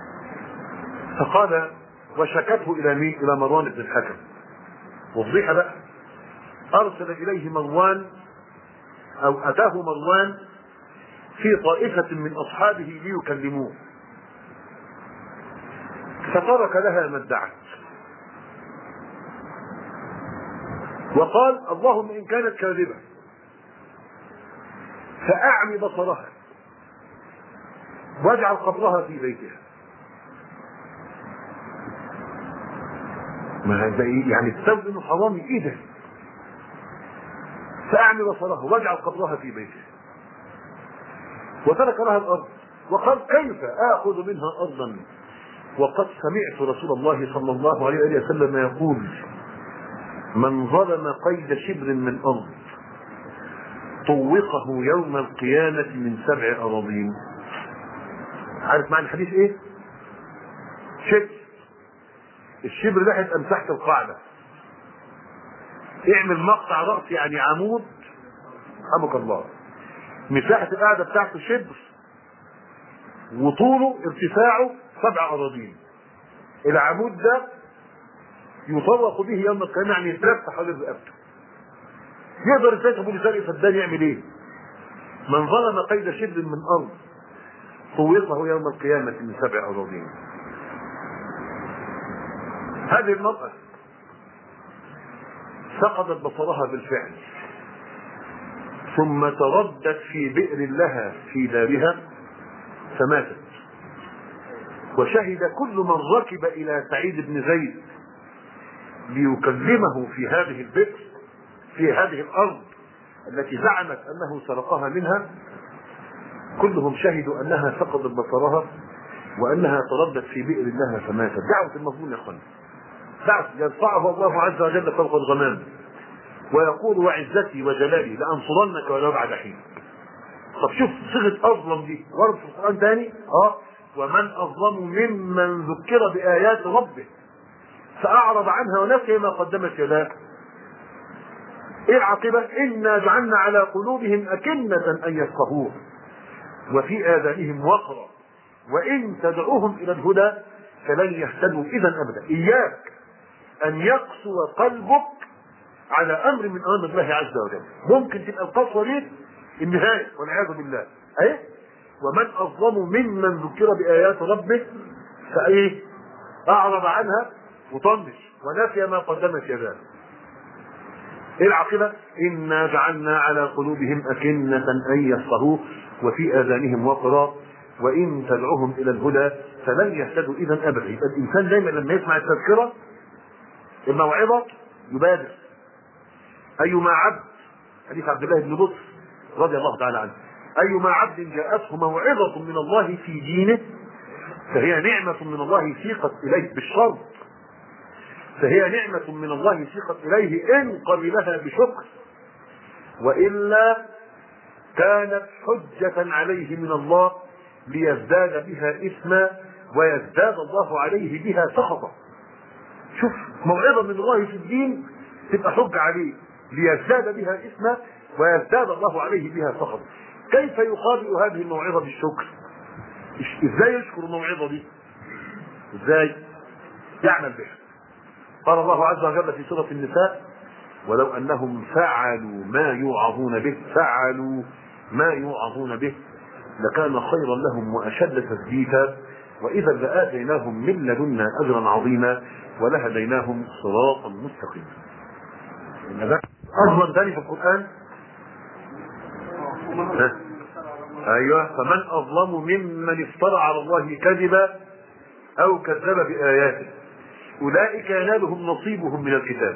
فقال وشكته الى مين؟ الى مروان بن الحكم. وفضيحة بقى، ارسل اليه مروان او اتاه مروان في طائفة من اصحابه ليكلموه، فترك لها ما ادعت وقال اللهم ان كانت كاذبة فاعمي بصرها واجعل قبرها في بيتها. ما هذا يعني تسوي انه حرامي؟ ايه ده؟ فاعمي بصرها واجعل قبرها في بيتها، وترك لها الارض وقال كيف اخذ منها ارضا وقد سمعت رسول الله صلى الله عليه وسلم يقول من ظلم قيد شبر من أرض طوقه يوم القيامة من 7 أراضين. عارف معنى الحديث ايه؟ شبر، الشبر ده هيبقى مساحة القاعدة. اعمل مقطع رأس يعني عمود، رحمك الله، مساحة القاعدة بتاعته شبر وطوله ارتفاعه 7 أراضين. العمود ده يطوق به يوم القيامة، يعني يتلف حوالين رقبته. يقدر ازاي ابو لسان فدان يعمل ايه؟ من ظلم قيد شبر من ارض طوقه يوم القيامة من 7 أراضين. هذه المرأة فقدت بصرها بالفعل، ثم تردت في بئر لها في دارها فماتت. وشهد كل من ركب إلى سعيد بن زيد ليكلمه في هذه البئر في هذه الأرض التي زعمت أنه سرقها منها، كلهم شهدوا أنها فقدت بصرها وأنها تردت في بئر لها فماتت. دعوة المظلوم يا أخوان، دعوة يرفعها الله عز وجل فوق الغمام ويقول وعزتي وجلالي لأنصرنك ولو بعد حين. طب شوف صيغة أظلم دي ورد في القرآن تاني، ومن أظلم ممن ذكر بآيات ربه فأعرض عنها ونسي ما قدمت يداه. إيه العاقبة؟ إنا جعلنا على قلوبهم أكنة أن يفقهوه وفي آذانهم وقرا وإن تدعوهم إلى الهدى فلن يهتدوا إذا أبدا. إياك أن يقسو قلبك على أمر من أمر الله عز وجل. ممكن تبقى القسوة دي النهاية والعياذ بالله. ومن أظلم ممن ذكر بآيات ربه فإيه؟ أعرض عنها وطنش ونسي ما قدمت يداه. ايه العاقبة؟ إنا جعلنا على قلوبهم أكنة أن يفقهوه وفي آذانهم وقرا وإن تدعوهم إلى الهدى فلن يهتدوا إذا أبدا. يبقى الإنسان دايما لما يسمع التذكرة الموعظة يبادر. أيما عبد، حديث عبد الله بن بطر رضي الله تعالى عنه، أيما عبد جاءته موعظة من الله في دينه فهي نعمة من الله سيقت إليه بالشرط، فهي نعمة من الله سيقت إليه إن قبلها بشكر، وإلا كانت حجة عليه من الله ليزداد بها إثما ويزداد الله عليه بها سخطا. شوف، موعظة من الله في الدين تبقى حجة عليه ليزداد بها إثما ويزداد الله عليه بها سخطا. كيف يقابل هذه الموعظة بالشكر؟ ازاي يشكر الموعظة دي؟ ازاي يعمل بها؟ قال الله عز وجل في سورة النساء ولو أنهم فعلوا ما يوعظون به لكان خيرا لهم وأشد تثبيتا وإذا لآتيناهم من لدنا أجرا عظيما ولهديناهم صراطا مستقيما. أظلم ثاني في القرآن. أيوة، فمن أظلم ممن افترى على الله كذبا أو كذب بآياته أولئك ينالهم نصيبهم من الكتاب.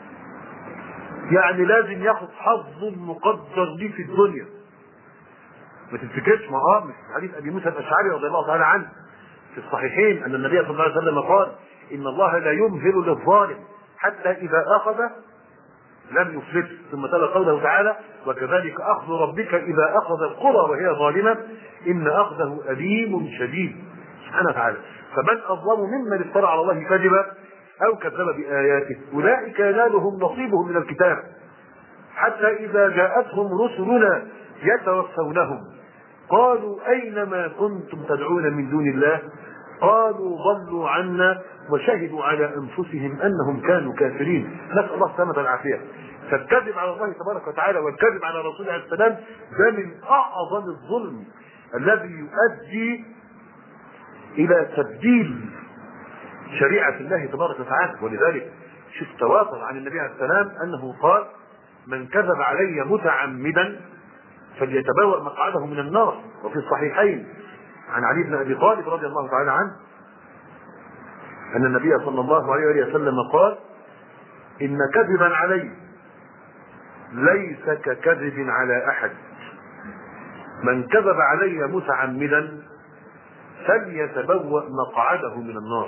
يعني لازم ياخذ حظ مقدر ليه في الدنيا. ما تفتكرش مش حديث ابي موسى الاشعري رضي الله تعالى عنه في الصحيحين ان النبي صلى الله عليه وسلم قال ان الله لا يمهل للظالم حتى اذا اخذ لم يفلته، ثم تلا قوله تعالى وكذلك اخذ ربك اذا اخذ القرى وهي ظالمه ان اخذه اليم شديد سبحانه وتعالى. فمن اظلم ممن افترى على الله كذبا او كذب باياته اولئك ينالهم نصيبهم من الكتاب حتى اذا جاءتهم رسلنا يتوفونهم قالوا أين ما كنتم تدعون من دون الله قالوا ضلوا عنا وشهدوا على أنفسهم أنهم كانوا كافرين. نسأل الله السلامة والعافية. فالكذب على الله تبارك وتعالى والكذب على رسوله عليه السلام ده من أعظم الظلم الذي يؤدي إلى تبديل شريعة الله تبارك وتعالى. ولذلك شوف تواتر عن النبي عليه السلام أنه قال من كذب علي متعمدا فليتبوأ مقعده من النار. وفي الصحيحين عن علي بن ابي طالب رضي الله تعالى عنه ان النبي صلى الله عليه وسلم قال ان كذبا علي ليس ككذب على احد من كذب علي متعمدا فليتبوأ مقعده من النار.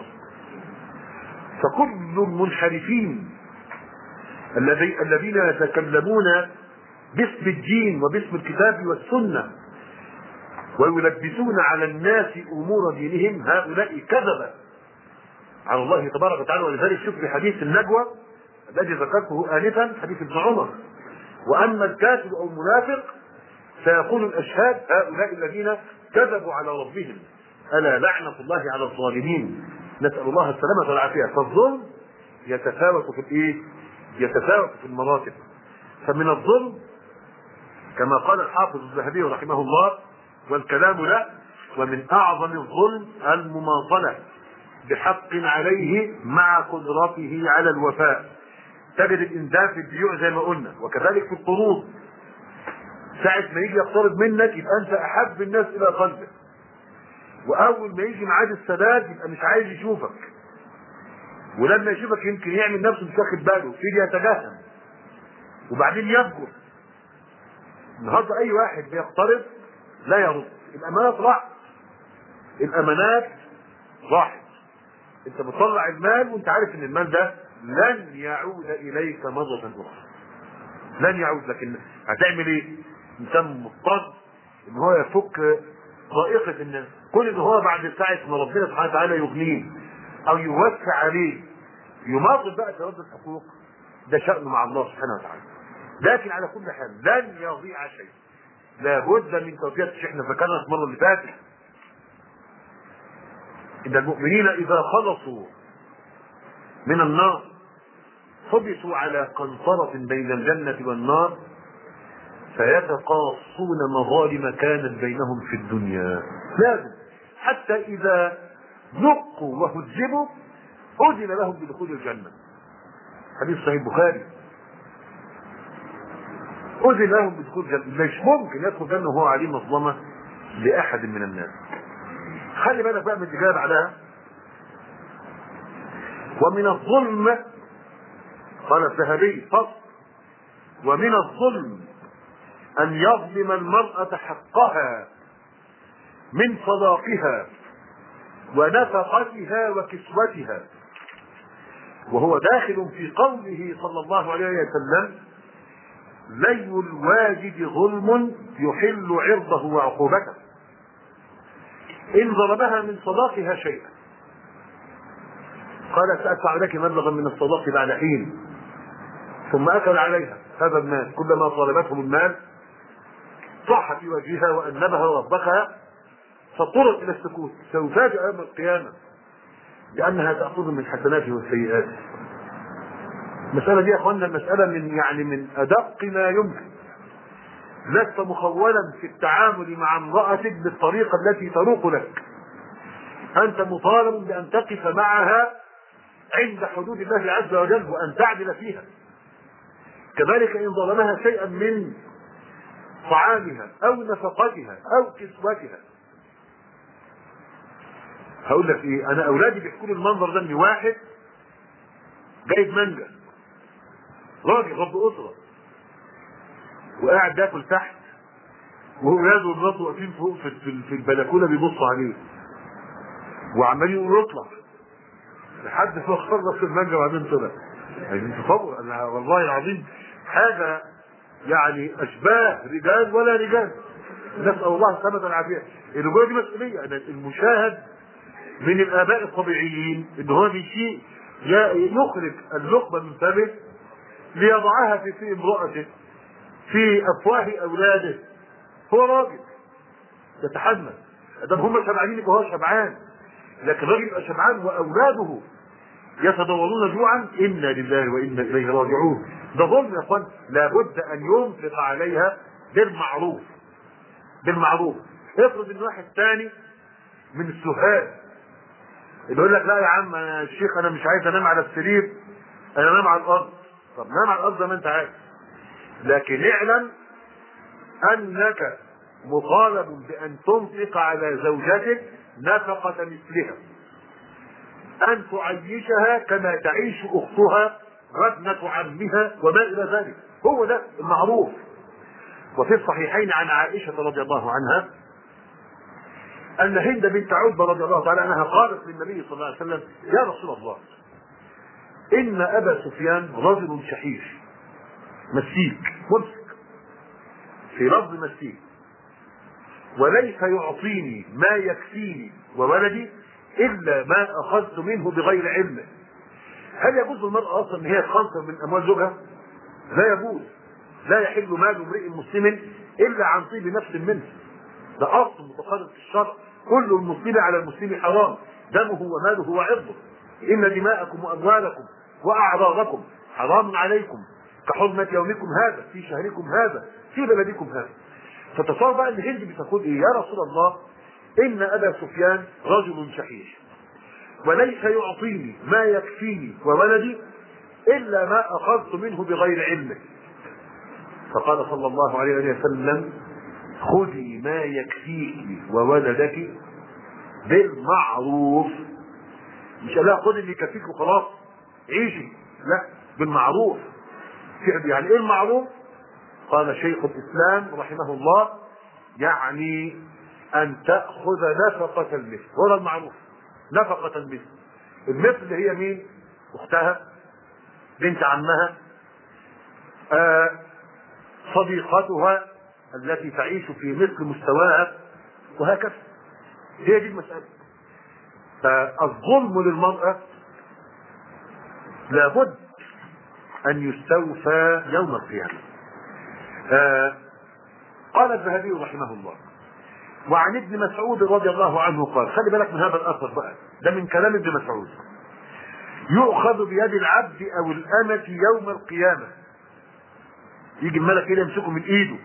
فكل المنحرفين الذين يتكلمون باسم الدين وباسم الكتاب والسنة ويلبسون على الناس امور دينهم هؤلاء كذب على الله تبارك وتعالى. ولذلك شوف في حديث النجوى الذي ذكرته آنفا حديث ابن عمر واما الكافر او المنافق سيقول الاشهاد هؤلاء الذين كذبوا على ربهم الا لعنة الله على الظالمين. نسأل الله السلامة والعافية. فالظلم يتفاوت في المراتب. فمن الظلم كما قال الحافظ الذهبي رحمه الله والكلام له ومن اعظم الظلم المماطلة بحق عليه مع قدرته على الوفاء. تجد الانسان في البيوع زي ما قلنا وكذلك في القروض ساعة ما يجي يقترض منك يبقى انت احب الناس الى قلبك واول ما يجي ميعاد السداد يبقى مش عايز يشوفك ولما يشوفك يمكن يعمل نفسه مش واخد باله يبتدي يتجاهل وبعدين يفجر. النهارده اي واحد بيقترض لا يرد، الامانات راحت، الامانات راحت. انت بتطلع المال وانت عارف ان المال ده لن يعود اليك مرة اخرى، لن يعود. لكن هتعمل ايه؟ انسان مضطر ان هو يفك ضائقة الناس، كل ان هو بعد ساعة ما ربنا سبحانه وتعالى يغنيه او يوسع عليه يماطل بقى ترد الحقوق، ده شأنه مع الله سبحانه وتعالى. لكن على كل حال لن يضيع شيء، لابد من توفيق. احنا ذكرنا المرة اللي فاتت ان المؤمنين اذا خلصوا من النار حبسوا على قنطرة بين الجنة والنار فيتقاصون مظالم كانت بينهم في الدنيا. لازم حتى إذا نقوا وهذبوا أذن لهم بدخول الجنة. حديث صحيح البخاري. أذن لهم بدخول الجنة، مش ممكن يدخل الجنة وهو عليه مظلمة لأحد من الناس. خلي بالك بقى من الإجابة عليها. ومن الظلم، قال الذهبي فصل: ومن الظلم أن يظلم المرأة حقها من صداقها ونفقتها وكسوتها، وهو داخل في قوله صلى الله عليه وسلم: لي الواجد ظلم يحل عرضه وعقوبته إن ظلمها من صداقها شيئا. قال: سأدفع لك مبلغا من الصداق بعد حين. ثم أكل عليها هذا المال، كلما طالبته المال صح في وجهها وأنبها وربخها فاضطرت إلى السكوت. سيفاجأ يوم القيامة لأنها تأخذ من حسناته والسيئات. المسألة دي يا أخوانا المسألة من أدق ما يمكن. لست مخولا في التعامل مع امرأتك بالطريقة التي تروق لك. أنت مطالب بأن تقف معها عند حدود الله عز وجل وأن تعدل فيها. كذلك إن ظلمها شيئا من طعامها أو نفقتها أو كسوتها. هقول لك إيه، أنا أولادي بيحكوا لي المنظر ده، إن واحد جايب مانجا، راجل رب أسرة، وقاعد بياكل تحت، وأولاده ومراته واقفين فوق في البلكونة بيبصوا عليه، وعمالين يقولوا اطلع لحد ما خلص المانجا وبعدين طلع. عايزين تصور، أنا والله العظيم حاجة يعني أشباه رجال ولا رجال، نسأل الله السلامة والعافية. الرجولة دي مسؤولية. أنا المشاهد من الآباء الطبيعيين إن هو بيشيء يخرج اللقمة من فمه ليضعها في امرأته في أفواه أولاده. هو راجل يتحمل، ادام هم شبعانين يبقى هو شبعان، لكن الراجل يبقى شبعان وأولاده يتضورون جوعا، إنا لله وإنا إليه راجعون. ده ظلم يا اخوان، لابد أن ينفق عليها بالمعروف. بالمعروف. افرض ان واحد ثاني من السهاد اللي يقول لك: لا يا عم انا الشيخ انا مش عايز انام على السرير، انا انام على الارض. طب نام على الارض زي ما انت عايز، لكن اعلم انك مطالب بان تنفق على زوجتك نفقة مثلها، ان تعيشها كما تعيش اختها وابنة عمها وما الى ذلك. هو ده المعروف. وفي الصحيحين عن عائشة رضي الله عنها أن هند بنت عتبة رضي الله تعالى عنها قالت للنبي صلى الله عليه وسلم: يا رسول الله، إن أبا سفيان رجل شحيح مسيك، ممسك في لفظ مسيك، وليس يعطيني ما يكفيني وولدي إلا ما أخذت منه بغير علمه. هل يجوز للمرأة أصلا أن هي تخنصر من أموال زوجها؟ لا يجوز. لا يحل مال امرئ مسلم إلا عن طيب نفس منه. ده أصل متقرر في الشرع. كل المسلم على المسلم حرام، دمه وماله وعرضه. إن دماءكم وأموالكم وأعراضكم حرام عليكم كحرمة يومكم هذا في شهركم هذا في بلدكم هذا. فتصور بقى ان هند بتقول ايه: يا رسول الله، ان ابا سفيان رجل شحيح وليس يعطيني ما يكفيني وولدي الا ما اخذت منه بغير علمه. فقال صلى الله عليه وسلم: خذي ما يكفيك وولدك بالمعروف. مش لا خذي اللي يكفيك وخلاص عيشي، لا، بالمعروف. يعني ايه المعروف؟ قال شيخ الاسلام رحمه الله يعني ان تأخذ نفقة المثل، هو المعروف، نفقة المثل. المثل هي مين؟ اختها، بنت عمها، صديقتها التي تعيش في مثل مستواها، وهكذا. هي دي المسألة. فالظلم للمرأة لابد أن يستوفى يوم القيامة. قال الذهبي رحمه الله: وعن ابن مسعود رضي الله عنه قال، خلي بالك من هذا الأثر بقى، ده من كلام ابن مسعود: يؤخذ بيد العبد أو الأمة يوم القيامة، يجي الملك كده يمسكه من إيده،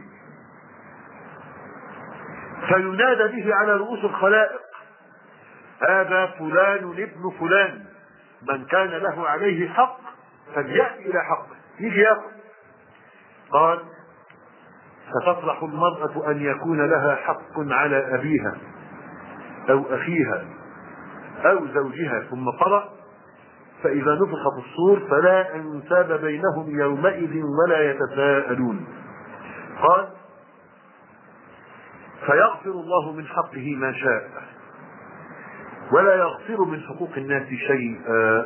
فينادى به على رؤوس الخلائق: هذا فلان ابن فلان، من كان له عليه حق فليأتي إلى حقه، يجي ياخذ. قال: فتطرح المرأة أن يكون لها حق على أبيها أو أخيها أو زوجها، ثم قرأ: فإذا نفخ في الصور فلا أنساب بينهم يومئذ ولا يتساءلون. قال: فيغفر الله من حقه ما شاء ولا يغفر من حقوق الناس شيئا،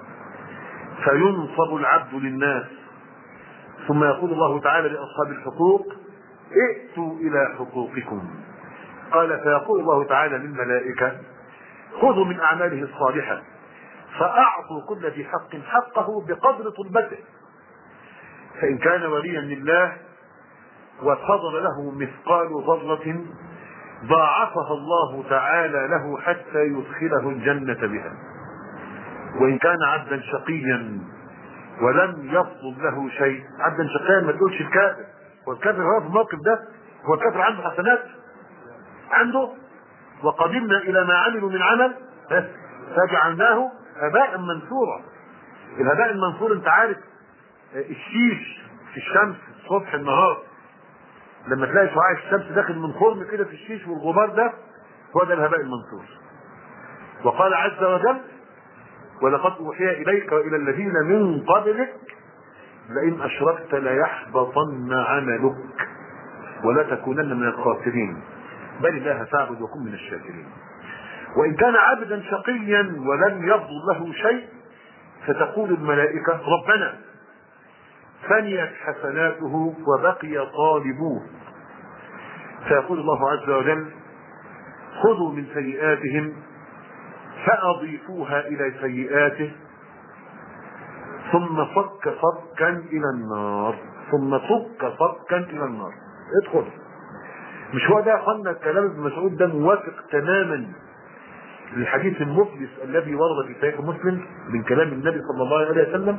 فينصب العبد للناس، ثم يقول الله تعالى لأصحاب الحقوق: ائتوا إلى حقوقكم. قال: فيقول الله تعالى للملائكة: خذوا من أعماله الصالحة فأعطوا كل ذي حق حقه بقدر طلبته، فإن كان وليا لله وفضل له مثقال ذرة ضاعفها الله تعالى له حتى يدخله الجنة بها، وإن كان عبدا شقيا ولم يفضل له شيء، عبدا شقيا ما تقولش الكافر، والكافر هو في الموقف ده هو الكافر عنده حسنات عنده، وقدمنا إلى ما عملوا من عمل فجعلناه هباء منثورا. الهباء المنثور انت عارف الشيش في الشمس الصبح النهار، لما تلاقي شعاع الشمس داخل من خرم كده في الشيش والغبار ده، هو ده الهباء المنثور. وقال عز وجل: ولقد أوحي إليك وإلى الذين من قبلك لئن أشركت ليحبطن عملك ولا تكونن من الخاسرين بل الله فاعبد وكن من الشاكرين. وإن كان عبدا شقيا ولم يفضل له شيء فتقول الملائكة: ربنا فنيت حسناته وبقي طالبوه، فيقول الله عز وجل: خذوا من سيئاتهم فأضيفوها إلى سيئاته ثم صك صكا إلى النار، ثم صك صكا إلى النار. ادخل. مش هو ده يا اخوانا كلام ابن مسعود ده موافق تماما للحديث المفلس الذي ورد في صحيح مسلم من كلام النبي صلى الله عليه وسلم؟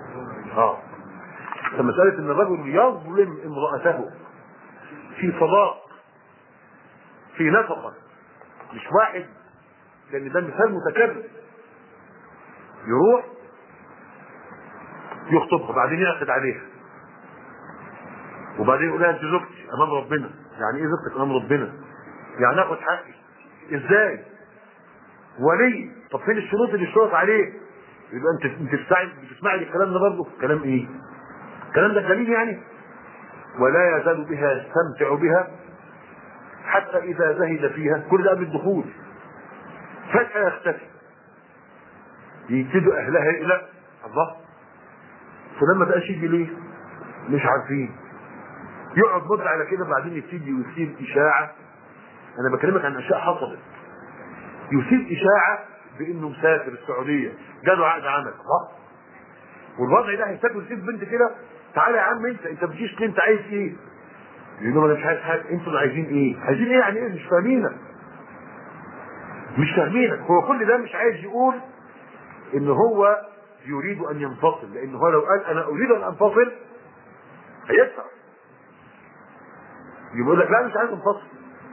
فمسألة ان الرجل يظلم امرأته في صداق في نفقة، مش واحد، لان ده مثال متكرر، يروح يخطبها بعدين يعقد عليها وبعدين يقول لها: انت زوجتي امام ربنا. يعني ايه زوجتك امام ربنا؟ يعني اخد حقي ازاي؟ ولي. طب فين الشروط اللي اشترط عليه؟ يبقى انت بتسمعي الكلام ده برضه كلام ايه؟ الكلام ده دليل يعني. ولا يزال بها يستمتع بها حتى اذا زهد فيها، كل ده قبل الدخول، فجأة يختفي، يبتدوا اهلها الى الله فلما بقاش يجي ليه؟ مش عارفين. يقعد مدة على كده، بعدين يبتدي يثير اشاعة. انا بكلمك عن اشياء حصلت. يثير اشاعة بانه مسافر السعودية، جاله عقد عمل، الله، والوضع ده هيسافر يسيب بنت كده. تعالى يا عم انت بتجيش ليه؟ انت عايز ايه؟ يقول له: انا مش عايز حاجه. انتوا اللي عايزين ايه؟ عايزين ايه يعني ايه؟ مش فاهمينك، مش فاهمينك. هو كل ده مش عايز يقول ان هو يريد ان ينفصل، لان هو لو قال انا اريد ان انفصل هيدفع. يقول لك: لا مش عايز انفصل.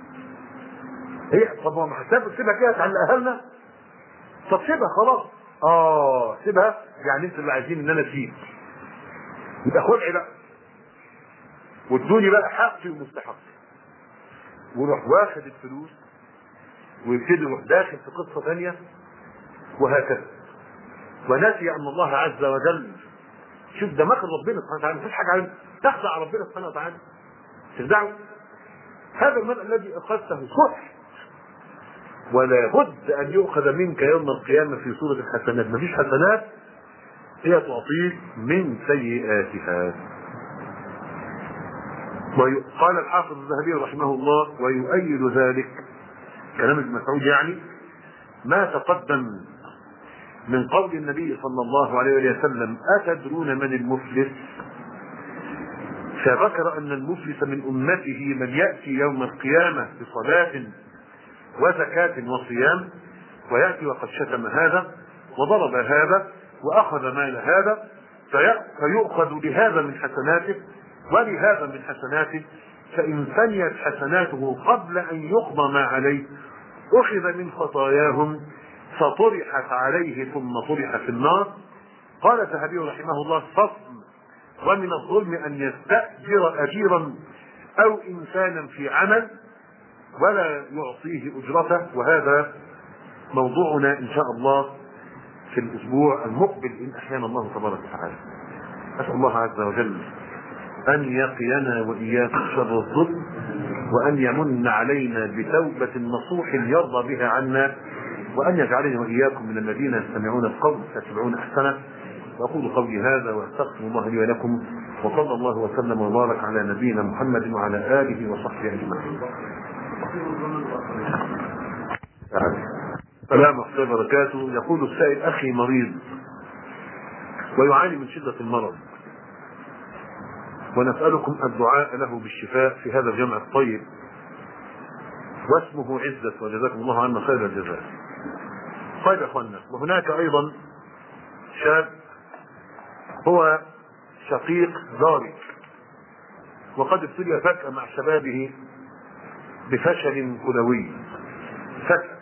هي طب ما هتسافر سيبها كده تعلق اهلنا؟ طب سيبها خلاص. سيبها يعني انتوا اللي عايزين ان انا اسيب، يبقى خدعي بقى وادوني بقى حقي ومستحقي، ويروح واخد الفلوس ويبتدي يروح داخل في قصه ثانيه، وهكذا. ونسي ان الله عز وجل شوف ده مكر ربنا سبحانه وتعالى، مفيش حاجه عليه، تخدع ربنا سبحانه وتعالى، تخدعه. هذا المال الذي اخذته صح، ولا بد ان يؤخذ منك يوم القيامه في صوره الحسنات، مفيش حسنات هي تعطيك من سيئاتها. وقال الحافظ الذهبي رحمه الله ويؤيد ذلك كلام ابن مسعود يعني ما تقدم من قول النبي صلى الله عليه وسلم: أتدرون من المفلس؟ فذكر أن المفلس من أمته من يأتي يوم القيامة بصلاة وزكاة وصيام، ويأتي وقد شتم هذا وضرب هذا وأخذ مال هذا، فيؤخذ لهذا من حسناته ولهذا من حسناته، فإن فنيت حسناته قبل أن يقضى ما عليه أخذ من خطاياهم فطرحت عليه ثم طرح في النار. قال الذهبي رحمه الله: فصل: ومن الظلم أن يستأجر أجيرا أو إنسانا في عمل ولا يعطيه أجرته. وهذا موضوعنا إن شاء الله في الأسبوع المقبل إن أحيانا الله تبارك وتعالى. أسأل الله عز وجل أن يقينا وإياكم شر الظلم، وأن يمن علينا بتوبة نصوح يرضى بها عنا، وأن يجعلنا وإياكم من الذين يستمعون القول فيتبعون أحسنه. وأقول قولي هذا وأستغفر الله لي ولكم، وصلى الله وسلم وبارك على نبينا محمد وعلى آله وصحبه أجمعين. السلام ورحمة الله وبركاته. يقول السائل: أخي مريض ويعاني من شدة المرض، ونسألكم الدعاء له بالشفاء في هذا الجمع الطيب، واسمه عزة، وجزاكم الله عنا خير الجزاء. طيب يا اخوانا، وهناك ايضا شاب هو شقيق جاري، وقد ابتلي فجأة مع شبابه بفشل كلوي فجأة،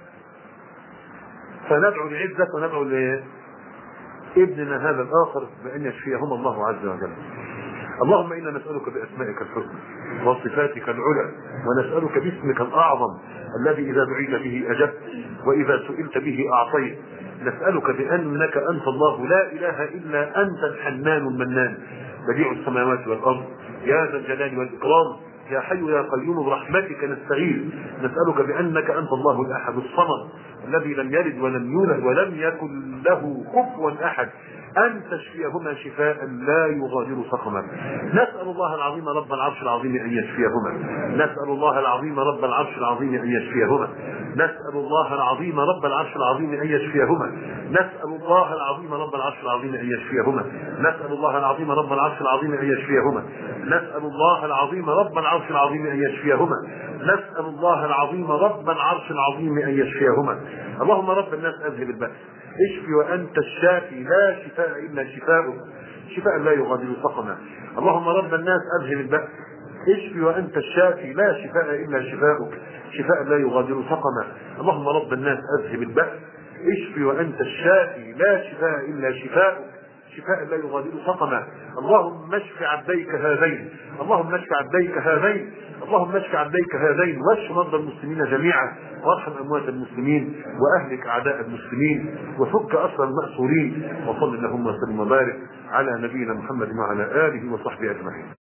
فندعو لعزة وندعو لابننا هذا الآخر بأن يشفيهما الله عز وجل. اللهم إنا نسألك بأسمائك الحسنى وصفاتك العلى، ونسألك باسمك الأعظم الذي إذا دعيت به أجبت وإذا سئلت به أعطيت. نسألك بأنك أنت الله لا إله إلا أنت الحنان المنان بديع السماوات والأرض يا ذا الجلال والإكرام يا حي يا قيوم برحمتك نستغيث. نسألك بأنك أنت الله الأحد الصمد الذي لم يلد ولم يولد ولم يكن له كفوا أحد، أن تشفيهما شفاء لا يغادر سقما. نسأل الله العظيم رب العرش العظيم أن يشفيهما، نسأل الله العظيم رب العرش العظيم أن يشفيهما، نسأل الله العظيم رب العرش العظيم أن يشفيهما، نسأل الله العظيم رب العرش العظيم أن يشفيهما، نسأل الله العظيم رب العرش العظيم أن يشفيهما، نسأل الله العظيم رب العرش العظيم أن يشفيهما، نسأل الله العظيم رب العرش العظيم أن يشفيهما. اللهم رب الناس أذهب البأس، اشفي وأنت الشافي لا شفاء إلا شفاؤك، شفاء لا يغادر سقما. اللهم رب الناس أذهب البأس، اشفي وأنت الشافي لا شفاء إلا شفاؤك، شفاء لا يغادر سقما. اللهم رب الناس أذهب البأس، اشفي وأنت الشافي لا شفاء إلا شفاؤك، شفاء لا يغادر سقما. اللهم اشف عبديك هذين، اللهم اشف عبديك هذين، اللهم اشف عبديك هذين، واشف مرضى المسلمين جميعا، وارحم اموات المسلمين، واهلك اعداء المسلمين، وفك اسر المأسورين. وصل اللهم وسلم وبارك على نبينا محمد وعلى اله وصحبه اجمعين.